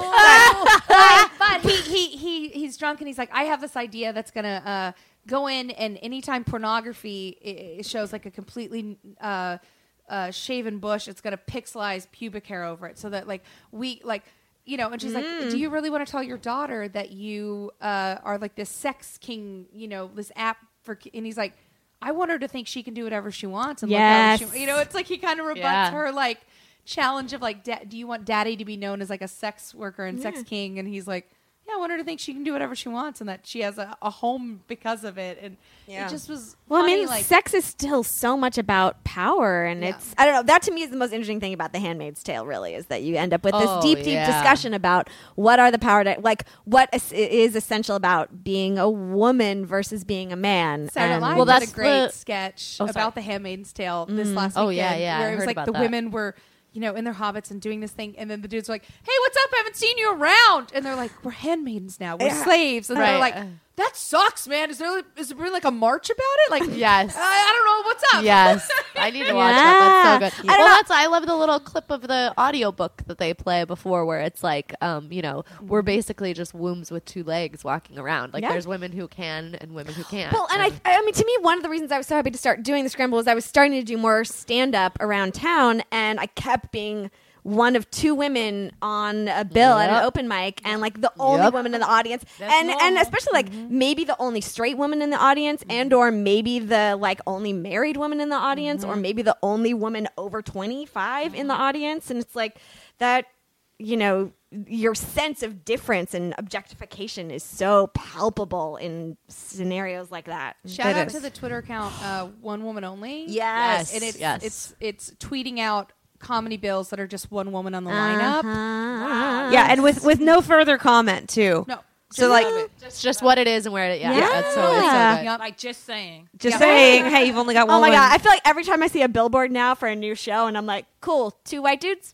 Speaker 6: but, but he, he he he's drunk and he's like, I have this idea that's gonna uh, go in, and anytime pornography i- i- shows like a completely uh, uh, shaven bush, it's gonna pixelize pubic hair over it, so that like we like. You know, and she's like, "Do you really want to tell your daughter that you uh, are like this sex king? You know, this app for?" ki-" And he's like, "I want her to think she can do whatever she wants." And
Speaker 5: Yes.
Speaker 6: look how she, you know, it's like he kind of rebuts
Speaker 2: Yeah.
Speaker 6: her like challenge of like, da- "Do you want Daddy to be known as like a sex worker and sex king?" And he's like, "Yeah, I want her to think she can do whatever she wants and that she has a, a home because of it." And
Speaker 4: Yeah.
Speaker 6: it just was.
Speaker 5: Well,
Speaker 6: funny,
Speaker 5: I mean,
Speaker 6: like,
Speaker 5: sex is still so much about power, and
Speaker 6: Yeah.
Speaker 5: it's, I don't know, that to me is the most interesting thing about The Handmaid's Tale, really, is that you end up with this
Speaker 2: Oh,
Speaker 5: deep, deep
Speaker 2: yeah.
Speaker 5: discussion about what are the power, di- like, what is, is essential about being a woman versus being a man.
Speaker 6: Saturday Night
Speaker 5: And-
Speaker 6: Live
Speaker 2: Well,
Speaker 6: did
Speaker 2: that's
Speaker 6: a great
Speaker 2: the-
Speaker 6: sketch
Speaker 2: Oh, sorry.
Speaker 6: about The Handmaid's Tale this last
Speaker 2: Oh,
Speaker 6: weekend.
Speaker 2: yeah, yeah, I
Speaker 6: Where it was
Speaker 2: heard
Speaker 6: like
Speaker 2: about
Speaker 6: the
Speaker 2: that.
Speaker 6: women were, you know, in their hobbits and doing this thing, and then the dudes were like, "Hey, what's up? I haven't seen you around." And they're like, "We're handmaidens now. We're
Speaker 5: Yeah.
Speaker 6: slaves." And
Speaker 2: Right.
Speaker 6: they're like, "That sucks, man. Is there is there really like a march about it? Like,
Speaker 2: Yes.
Speaker 6: I, I don't know what's up."
Speaker 2: Yes, I need to watch that. That's so
Speaker 5: Yeah.
Speaker 2: good.
Speaker 5: I don't
Speaker 2: Well,
Speaker 5: know.
Speaker 2: that's I love the little clip of the audiobook that they play before, where it's like, um, you know, we're basically just wombs with two legs walking around. Like
Speaker 5: Yeah.
Speaker 2: there's women who can and women who can't.
Speaker 5: Well, and I, I mean, to me, one of the reasons I was so happy to start doing the Scramble was I was starting to do more stand up around town, and I kept being one of two women on a bill at an
Speaker 2: Yep.
Speaker 5: open mic, and like the only
Speaker 2: Yep.
Speaker 5: woman in the audience,
Speaker 3: That's
Speaker 5: and and
Speaker 3: normal.
Speaker 5: especially like maybe the only straight woman in the audience, and or maybe the like only married woman in the audience, or maybe the only woman over twenty-five in the audience, and it's like that, you know. Your sense of difference and objectification is so palpable in scenarios like that.
Speaker 6: Shout
Speaker 4: It
Speaker 6: out
Speaker 4: is.
Speaker 6: to the Twitter account, uh, One Woman Only.
Speaker 5: Yes.
Speaker 6: and it's
Speaker 2: Yes.
Speaker 6: it's it's tweeting out comedy bills that are just one woman on the
Speaker 5: Uh-huh.
Speaker 6: lineup.
Speaker 4: Yeah, and with with no further comment too.
Speaker 6: No,
Speaker 4: So like,
Speaker 2: it's just what it is and where it. Yeah,
Speaker 5: Yeah.
Speaker 2: It's so it's so
Speaker 5: Yeah.
Speaker 2: good.
Speaker 6: Yep.
Speaker 3: Like just saying.
Speaker 4: just
Speaker 6: Yeah.
Speaker 4: saying, hey, you've only got one.
Speaker 5: Oh my
Speaker 4: win.
Speaker 5: god! I feel like every time I see a billboard now for a new show, and I'm like, "Cool, two white dudes."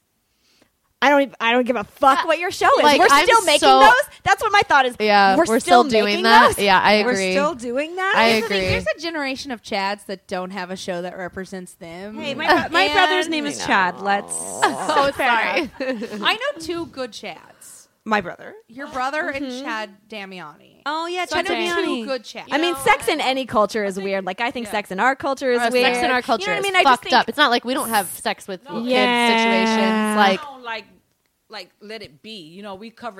Speaker 5: I don't. Even, I don't give a fuck what your show is.
Speaker 2: Like,
Speaker 5: we're
Speaker 2: I'm
Speaker 5: still making
Speaker 2: so-
Speaker 5: those. That's what my thought is.
Speaker 2: Yeah,
Speaker 5: we're,
Speaker 2: we're,
Speaker 5: still,
Speaker 2: still, doing
Speaker 5: making
Speaker 2: that.
Speaker 5: those?
Speaker 2: Yeah, I
Speaker 4: We're
Speaker 2: agree.
Speaker 4: still doing that.
Speaker 2: I
Speaker 6: Here's the thing,
Speaker 2: agree.
Speaker 6: There's a generation of Chads that don't have a show that represents them.
Speaker 4: Hey, my, bro- my
Speaker 6: And-
Speaker 4: brother's name is Chad. Let's.
Speaker 2: Oh, sorry.
Speaker 6: I know two good Chads.
Speaker 4: My brother.
Speaker 6: Your brother and Chad Damiani.
Speaker 4: Oh yeah,
Speaker 6: So I
Speaker 4: Chad
Speaker 6: know two
Speaker 4: Damiani.
Speaker 6: good Chads.
Speaker 5: I mean, sex in any culture is weird. Like, I think sex in our culture is
Speaker 2: Our
Speaker 5: weird.
Speaker 2: sex in our culture
Speaker 5: you know what
Speaker 2: is
Speaker 5: I mean? I just
Speaker 2: fucked
Speaker 5: think,
Speaker 2: up. It's not like we don't have sex with kids
Speaker 5: Yeah.
Speaker 2: situations. Like
Speaker 3: I don't like like let it be. You know, we cover it up.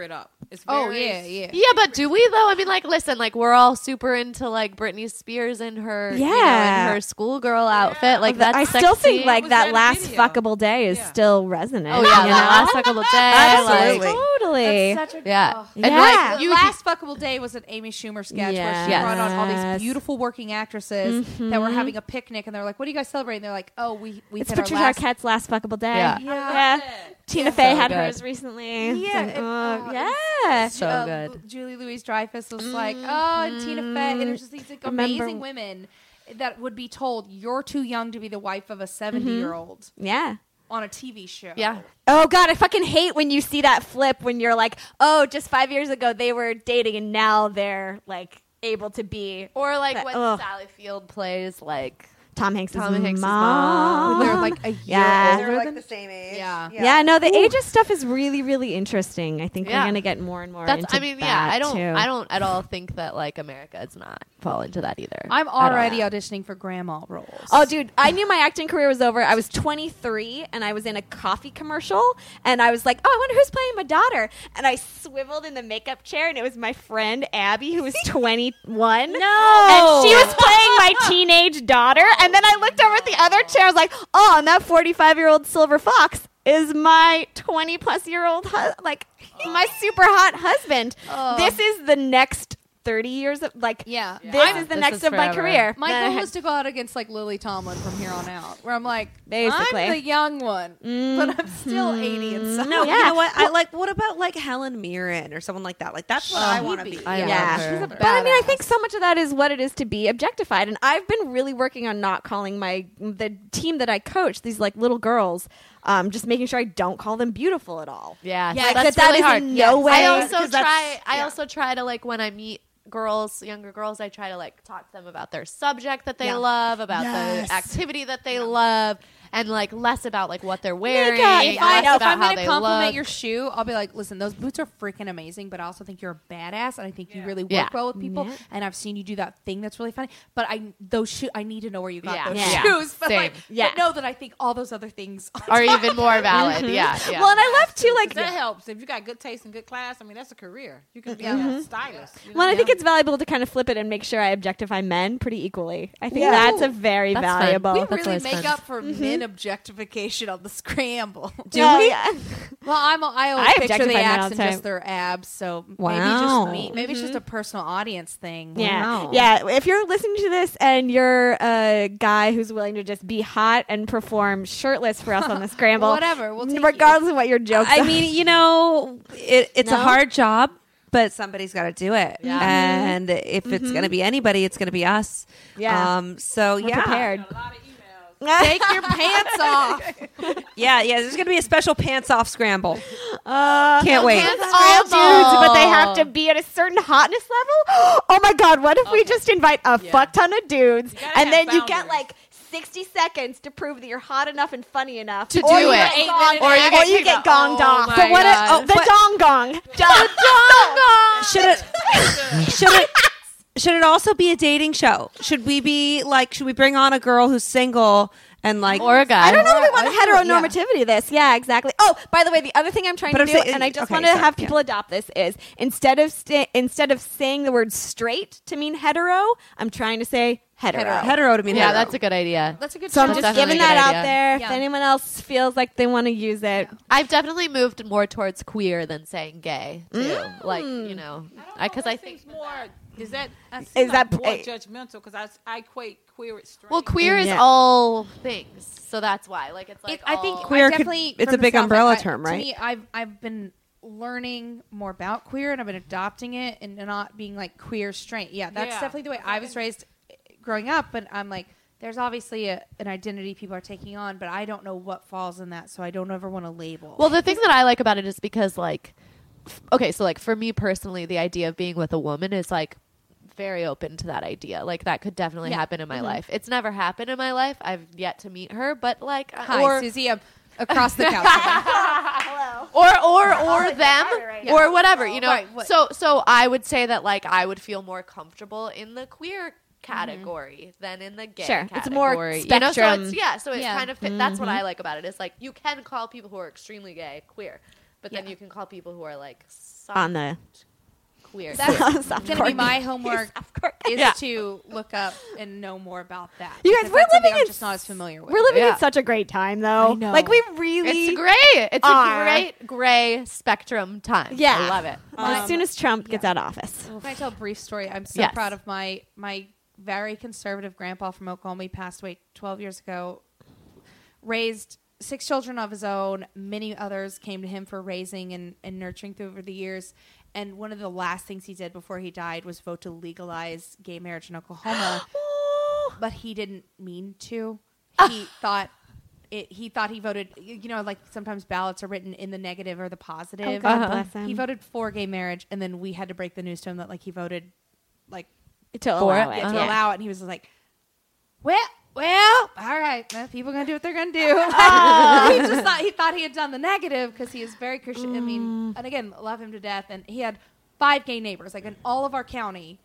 Speaker 3: It's
Speaker 6: Oh
Speaker 3: very-
Speaker 6: yeah, yeah.
Speaker 2: Yeah, but do we though? I mean, like, listen, like we're all super into like Britney Spears in her, you know,
Speaker 5: Yeah.
Speaker 2: in her schoolgirl outfit. Like
Speaker 5: I
Speaker 2: that's
Speaker 5: still
Speaker 2: sexy.
Speaker 5: think like
Speaker 3: was
Speaker 5: that
Speaker 3: that
Speaker 5: last
Speaker 3: video?
Speaker 5: fuckable day is
Speaker 3: Yeah.
Speaker 5: still resonant.
Speaker 2: Oh yeah,
Speaker 5: you
Speaker 2: the
Speaker 5: know?
Speaker 2: last fuckable day.
Speaker 5: Absolutely.
Speaker 2: Like,
Speaker 5: Totally.
Speaker 6: Such a
Speaker 2: yeah,
Speaker 6: oh.
Speaker 2: and
Speaker 5: Yeah.
Speaker 2: like
Speaker 6: The
Speaker 2: you,
Speaker 6: last fuckable day was an Amy Schumer sketch where she
Speaker 5: Yes.
Speaker 6: brought on all
Speaker 5: Yes.
Speaker 6: these beautiful working actresses that were having a picnic, and they're like, "What are you guys celebrating?" They're like, "Oh, we we
Speaker 5: It's
Speaker 6: hit our
Speaker 5: Patricia
Speaker 6: last."
Speaker 5: Arquette's last fuckable day.
Speaker 2: Yeah.
Speaker 5: Yeah. Tina Fey
Speaker 2: So
Speaker 5: had
Speaker 2: good.
Speaker 5: hers recently. It's
Speaker 6: Yeah,
Speaker 5: like,
Speaker 6: and-
Speaker 5: oh,
Speaker 6: oh,
Speaker 5: yeah.
Speaker 2: so
Speaker 6: uh,
Speaker 2: good.
Speaker 6: Julie Louis Dreyfus was like, "Oh, and Tina Fey," and there's just these like,
Speaker 5: Remember-
Speaker 6: amazing women that would be told, "You're too young to be the wife of a seventy year old
Speaker 5: Yeah.
Speaker 6: on a T V show."
Speaker 2: Yeah.
Speaker 5: Oh God, I fucking hate when you see that flip when you're like, oh, just five years ago they were dating and now they're like able to be
Speaker 2: Or like
Speaker 5: But-
Speaker 2: when
Speaker 5: ugh.
Speaker 2: Sally Field plays like
Speaker 5: Tom Hanks'
Speaker 2: Tom Hanks'
Speaker 5: mom.
Speaker 6: They're like a year
Speaker 5: Yeah.
Speaker 6: older
Speaker 4: They're like
Speaker 6: than
Speaker 4: the same age.
Speaker 6: Yeah.
Speaker 5: Yeah, no, the ages stuff is really, really interesting. I think
Speaker 2: Yeah.
Speaker 5: we're gonna get more and more
Speaker 2: that's.
Speaker 5: into
Speaker 2: I mean, yeah,
Speaker 5: that,
Speaker 2: I don't,
Speaker 5: too.
Speaker 2: I don't at all think that like America does not fall into that either.
Speaker 6: I'm
Speaker 2: At all.
Speaker 6: already auditioning for grandma roles.
Speaker 5: Oh, dude, I knew my acting career was over. I was twenty-three and I was in a coffee commercial and I was like, oh, I wonder who's playing my daughter. And I swiveled in the makeup chair and it was my friend Abby who was twenty-one.
Speaker 4: No.
Speaker 5: And she was playing my teenage daughter. And then I looked over at the other chair. I was like, oh, and that forty-five-year-old silver fox is my twenty-plus year old, hu- like, my super hot husband. This is the next thirty years of, like,
Speaker 6: Yeah.
Speaker 5: this
Speaker 6: I'm-
Speaker 5: is the
Speaker 2: This
Speaker 5: next
Speaker 2: is
Speaker 5: of my
Speaker 2: forever.
Speaker 5: career.
Speaker 6: My
Speaker 5: Then I
Speaker 6: goal
Speaker 5: had-
Speaker 6: was to go out against like Lily Tomlin from here on out, where I'm like,
Speaker 5: Basically.
Speaker 6: I'm the young one, but I'm still eighty inside.
Speaker 4: No,
Speaker 5: Yeah.
Speaker 4: you know what? I like. What about like Helen Mirren or someone like that? Like that's what I want to be.
Speaker 2: I
Speaker 5: Yeah.
Speaker 2: love her.
Speaker 6: She's a
Speaker 5: But I mean, I
Speaker 6: badass.
Speaker 5: think so much of that is what it is to be objectified, and I've been really working on not calling my the team that I coach these like little girls, um, just making sure I don't call them beautiful at all.
Speaker 2: Yeah,
Speaker 6: Yeah,
Speaker 2: so
Speaker 5: Like,
Speaker 2: that's
Speaker 5: that, that
Speaker 2: really
Speaker 5: is
Speaker 2: hard.
Speaker 5: in no way.
Speaker 2: I also
Speaker 5: 'cause that's-
Speaker 2: try. I
Speaker 5: yeah.
Speaker 2: also try to like when I meet girls, younger girls, I try to like talk to them about their subject that they
Speaker 5: Yeah.
Speaker 2: love, about
Speaker 5: Yes.
Speaker 2: the activity that they love, and like less about like what they're wearing.
Speaker 5: Makeup.
Speaker 2: less
Speaker 6: If, I,
Speaker 2: about
Speaker 6: if I'm
Speaker 2: how
Speaker 6: going
Speaker 2: they
Speaker 6: to compliment
Speaker 2: look.
Speaker 6: your shoe, I'll be like, listen, those boots are freaking amazing, but I also think you're a badass, and I think you really work
Speaker 2: Yeah.
Speaker 6: well with people,
Speaker 5: Yeah.
Speaker 6: and I've seen you do that thing that's really funny. But I those shoe, I need to know where you got
Speaker 2: Yeah.
Speaker 6: those
Speaker 5: Yeah.
Speaker 6: shoes. But,
Speaker 2: Same.
Speaker 6: like,
Speaker 5: Yeah.
Speaker 6: but know that I think all those other things
Speaker 2: are even more valid. Yeah, yeah.
Speaker 5: Well, and I love too, like,
Speaker 3: that helps. If you got good taste and good class, I mean, that's a career. You can be a stylist. You know?
Speaker 5: well, I think it's valuable to kind of flip it and make sure I objectify men pretty equally. I think
Speaker 6: Yeah.
Speaker 5: that's a very
Speaker 2: That's fun.
Speaker 5: valuable.
Speaker 6: we
Speaker 2: That's
Speaker 6: really
Speaker 2: always
Speaker 6: make
Speaker 2: fun.
Speaker 6: up for men objectification on the scramble.
Speaker 5: Do we? Yeah.
Speaker 6: Well, I'm I always
Speaker 5: I
Speaker 6: picture
Speaker 5: objectify
Speaker 6: the
Speaker 5: men all
Speaker 6: acts
Speaker 5: the
Speaker 6: and
Speaker 5: time.
Speaker 6: just their abs. So maybe
Speaker 4: Wow.
Speaker 6: just me. Maybe it's just a personal audience thing.
Speaker 5: Yeah.
Speaker 4: Wow.
Speaker 5: Yeah. If you're listening to this and you're a guy who's willing to just be hot and perform shirtless for us on the scramble,
Speaker 6: Whatever, we'll take
Speaker 5: regardless of what your jokes
Speaker 4: I
Speaker 5: are.
Speaker 4: mean, you know, it, it's
Speaker 5: No?
Speaker 4: a hard job, but somebody's got to do it.
Speaker 2: Yeah.
Speaker 4: And if it's going to be anybody, it's going to be us.
Speaker 5: Yeah.
Speaker 4: Um. So
Speaker 5: We're
Speaker 4: yeah.
Speaker 5: prepared.
Speaker 3: a lot of emails.
Speaker 6: Take your pants off.
Speaker 4: Yeah. Yeah. There's going to be a special pants off scramble.
Speaker 5: Uh,
Speaker 4: Can't wait.
Speaker 5: It's all dudes, but they have to be at a certain hotness level. Oh my god! What if we just invite a
Speaker 3: Yeah.
Speaker 5: fuck ton of dudes,
Speaker 3: gotta
Speaker 5: and
Speaker 3: have
Speaker 5: then you get
Speaker 3: boundaries.
Speaker 5: like sixty seconds to prove that you're hot enough and funny enough
Speaker 2: To
Speaker 5: or
Speaker 2: do
Speaker 5: you
Speaker 2: it.
Speaker 5: get
Speaker 3: Eight
Speaker 5: gonged-
Speaker 3: minutes
Speaker 5: or you
Speaker 3: act.
Speaker 5: get, you
Speaker 2: You
Speaker 5: get
Speaker 2: go,
Speaker 5: gonged
Speaker 2: oh
Speaker 5: off.
Speaker 2: my
Speaker 5: But what?
Speaker 2: God.
Speaker 5: If, oh, the
Speaker 4: But-
Speaker 5: dong gong. The dong gong.
Speaker 4: Should it? should it? Should it also be a dating show? Should we be like? Should we bring on a girl who's single and like?
Speaker 2: or a guy.
Speaker 5: I don't know if we want
Speaker 6: I
Speaker 5: the
Speaker 6: do it,
Speaker 5: heteronormativity of this. Yeah, exactly. Oh, by the way, the other thing I'm trying
Speaker 4: But
Speaker 5: to
Speaker 4: I'm
Speaker 5: do,
Speaker 4: saying-
Speaker 5: and I just
Speaker 4: okay,
Speaker 5: want to
Speaker 4: so-
Speaker 5: have
Speaker 4: yeah.
Speaker 5: people adopt this, is instead of sta- instead of saying the word straight to mean hetero, I'm trying to say hetero.
Speaker 6: Hetero.
Speaker 4: hetero to mean
Speaker 2: Yeah,
Speaker 4: hetero.
Speaker 2: that's a good idea.
Speaker 6: That's a good.
Speaker 5: So I'm
Speaker 2: That's
Speaker 5: just
Speaker 2: definitely
Speaker 5: giving
Speaker 2: a good
Speaker 5: that out
Speaker 2: idea.
Speaker 5: there.
Speaker 6: Yeah.
Speaker 5: If anyone else feels like they want to use it,
Speaker 2: I've definitely moved more towards queer than saying gay too.
Speaker 5: Mm.
Speaker 2: Like you know, because I, think
Speaker 3: seems more. Is that
Speaker 5: Is
Speaker 3: is
Speaker 5: that-
Speaker 3: that more
Speaker 5: eh,
Speaker 3: judgmental? Because I I equate queer with straight.
Speaker 2: well, queer is
Speaker 5: Yeah.
Speaker 2: all things, so that's why. Like it's like
Speaker 6: It, I think
Speaker 2: all-
Speaker 4: Queer
Speaker 6: I
Speaker 4: could-
Speaker 6: definitely
Speaker 4: it's
Speaker 6: from
Speaker 4: a
Speaker 6: the
Speaker 4: big
Speaker 6: South,
Speaker 4: umbrella
Speaker 6: I-
Speaker 4: term,
Speaker 6: to
Speaker 4: right?
Speaker 6: me, I've I've been learning more about queer and I've been adopting it and not being like queer straight. Yeah, that's
Speaker 3: Yeah.
Speaker 6: definitely the way I was raised growing up. But I'm like, there's obviously a, an identity people are taking on, but I don't know what falls in that, so I don't ever want to label.
Speaker 2: Well, the thing that I like about it is because, like, f- okay, so like for me personally, the idea of being with a woman is like very open to that idea. Like that could definitely
Speaker 6: Yeah.
Speaker 2: happen in my life. It's never happened in my life. I've yet to meet her, but like,
Speaker 6: Hi,
Speaker 2: or
Speaker 6: Susie, I'm across the couch.
Speaker 2: or or or them
Speaker 5: right
Speaker 2: or whatever, you know.
Speaker 6: Right, what-
Speaker 2: So so I would say that like I would feel more comfortable in the queer category than in the gay
Speaker 5: Sure.
Speaker 2: category.
Speaker 5: It's more
Speaker 2: You know, so
Speaker 5: spectrum.
Speaker 2: it's yeah, so it
Speaker 6: Yeah.
Speaker 2: kind of fit, that's what I like about it. Is like you can call people who are extremely gay queer. But then
Speaker 6: Yeah.
Speaker 2: you can call people who are like soft
Speaker 5: On the
Speaker 2: queer.
Speaker 6: That's
Speaker 5: Soft
Speaker 6: going to be
Speaker 5: cork.
Speaker 6: my homework is
Speaker 2: Yeah.
Speaker 6: to look up and know more about that.
Speaker 5: You guys,
Speaker 6: because
Speaker 5: we're
Speaker 6: that's something
Speaker 5: living
Speaker 6: I'm
Speaker 5: in
Speaker 6: just not as familiar with.
Speaker 5: We're living
Speaker 2: Yeah.
Speaker 5: in such a great time, though.
Speaker 3: I know.
Speaker 5: Like we really.
Speaker 2: It's great. It's
Speaker 5: are.
Speaker 2: a great gray spectrum time.
Speaker 5: Yeah.
Speaker 2: I love it.
Speaker 5: as soon as Trump gets out of office.
Speaker 6: Can I tell a brief story? I'm so
Speaker 2: Yes.
Speaker 6: proud of my my very conservative grandpa from Oklahoma. He passed away twelve years ago. Raised six children of his own. Many others came to him for raising and, and nurturing through over the years. And one of the last things he did before he died was vote to legalize gay marriage in Oklahoma. But he didn't mean to. He thought it. He thought he voted. You know, like sometimes ballots are written in the negative or the positive.
Speaker 5: Oh, God
Speaker 2: Uh-huh.
Speaker 5: bless him.
Speaker 6: He voted for gay marriage, and then we had to break the news to him that like he voted like
Speaker 5: to
Speaker 2: For
Speaker 5: allow
Speaker 2: it?
Speaker 5: it.
Speaker 6: to
Speaker 2: Uh-huh.
Speaker 6: allow it, and he was like, "Well, well, all right, well, people gonna do what they're gonna do." he just thought he thought he had done the negative because he is very Christian. I mean, and again, love him to death, and he had five gay neighbors, like in all of our county.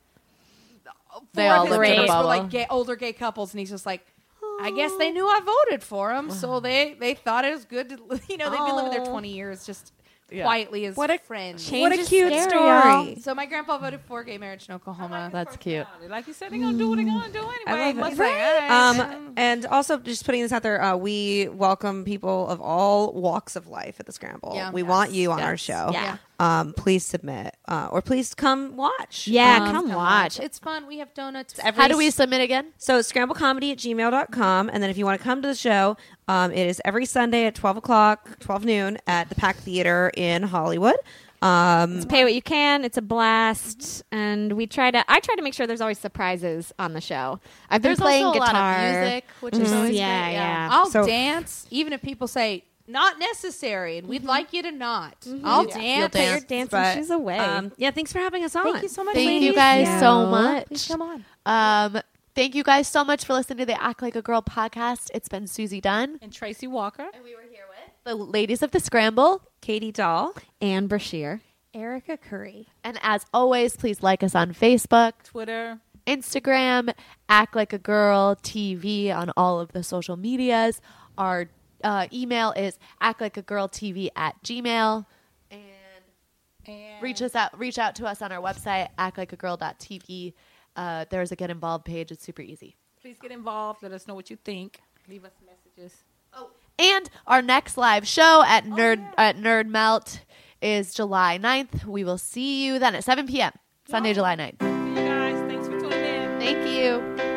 Speaker 2: They
Speaker 6: Four
Speaker 2: all
Speaker 6: of his
Speaker 2: lived in a
Speaker 6: neighbors were
Speaker 2: bubble.
Speaker 6: like gay, older gay couples, and he's just like, I guess they knew I voted for him, so they they thought it was good to, you know, they've been living there twenty years, just
Speaker 2: Yeah.
Speaker 6: quietly as
Speaker 3: What a
Speaker 6: friends.
Speaker 5: Change
Speaker 3: What a
Speaker 5: is
Speaker 3: cute
Speaker 5: scary,
Speaker 3: story.
Speaker 5: y'all.
Speaker 6: So my grandpa voted for gay marriage in Oklahoma.
Speaker 2: That's cute.
Speaker 3: Like you said, they're gonna do what they're gonna do anyway.
Speaker 4: I love it.
Speaker 3: Must
Speaker 6: He's
Speaker 3: be-
Speaker 6: like, all right, man.
Speaker 4: Um, and also, just putting this out there, uh, we welcome people of all walks of life at the Scramble.
Speaker 6: Yeah.
Speaker 4: we
Speaker 6: Yes.
Speaker 4: want you on our
Speaker 2: Yes.
Speaker 4: show.
Speaker 5: Yeah.
Speaker 4: Um, please submit, uh, or please come watch.
Speaker 5: Yeah,
Speaker 4: Um,
Speaker 5: come watch.
Speaker 6: It's fun. We have donuts.
Speaker 4: every
Speaker 2: How do we submit again?
Speaker 4: So it's scramblecomedy at gmail dot com. And then if you want to come to the show, um, it is every Sunday at twelve o'clock, twelve noon at the Pack Theater in Hollywood. Um,
Speaker 5: Pay what you can. It's a blast, and we try to. I try to make sure there's always surprises on the show. I've been
Speaker 2: There's
Speaker 5: playing
Speaker 2: also a
Speaker 5: guitar.
Speaker 2: lot of music, which is
Speaker 5: Mhm.
Speaker 2: always
Speaker 5: Yeah,
Speaker 2: great.
Speaker 5: yeah.
Speaker 6: I'll
Speaker 4: So-
Speaker 6: dance, even if people say not necessary, and we'd like you to not.
Speaker 5: Mm-hmm.
Speaker 6: I'll
Speaker 2: Yeah.
Speaker 6: dance.
Speaker 2: You'll
Speaker 5: Put your
Speaker 2: dance,
Speaker 5: dancing
Speaker 4: but,
Speaker 5: shoes away.
Speaker 4: um, yeah, thanks for having us on.
Speaker 6: Thank you so much,
Speaker 2: Thank
Speaker 6: ladies.
Speaker 2: you guys
Speaker 5: Yeah.
Speaker 2: so
Speaker 6: Please
Speaker 2: much.
Speaker 6: come on.
Speaker 2: Um, thank you guys so much for listening to the Act Like a Girl podcast. It's been Susie Dunn.
Speaker 3: And Tracy Walker.
Speaker 2: And we were here with the ladies of the Scramble.
Speaker 4: Katie Dahl.
Speaker 5: Anne Brashear.
Speaker 6: Erica Curry.
Speaker 2: And as always, please like us on Facebook,
Speaker 3: Twitter.
Speaker 2: Instagram, Act Like a Girl T V on all of the social medias. Our uh, email is actlikeagirltv at gmail. And
Speaker 3: And
Speaker 2: reach us out reach out to us on our website, act like a girl dot t v. Uh, there's a get involved page. It's super easy.
Speaker 3: please get involved. Let us know what you think. Leave us messages.
Speaker 2: And our next live show at Nerd at Nerd Melt is July ninth. We will see you then at seven p.m. Sunday, July ninth.
Speaker 3: See you guys. Thanks for tuning in.
Speaker 2: Thank you.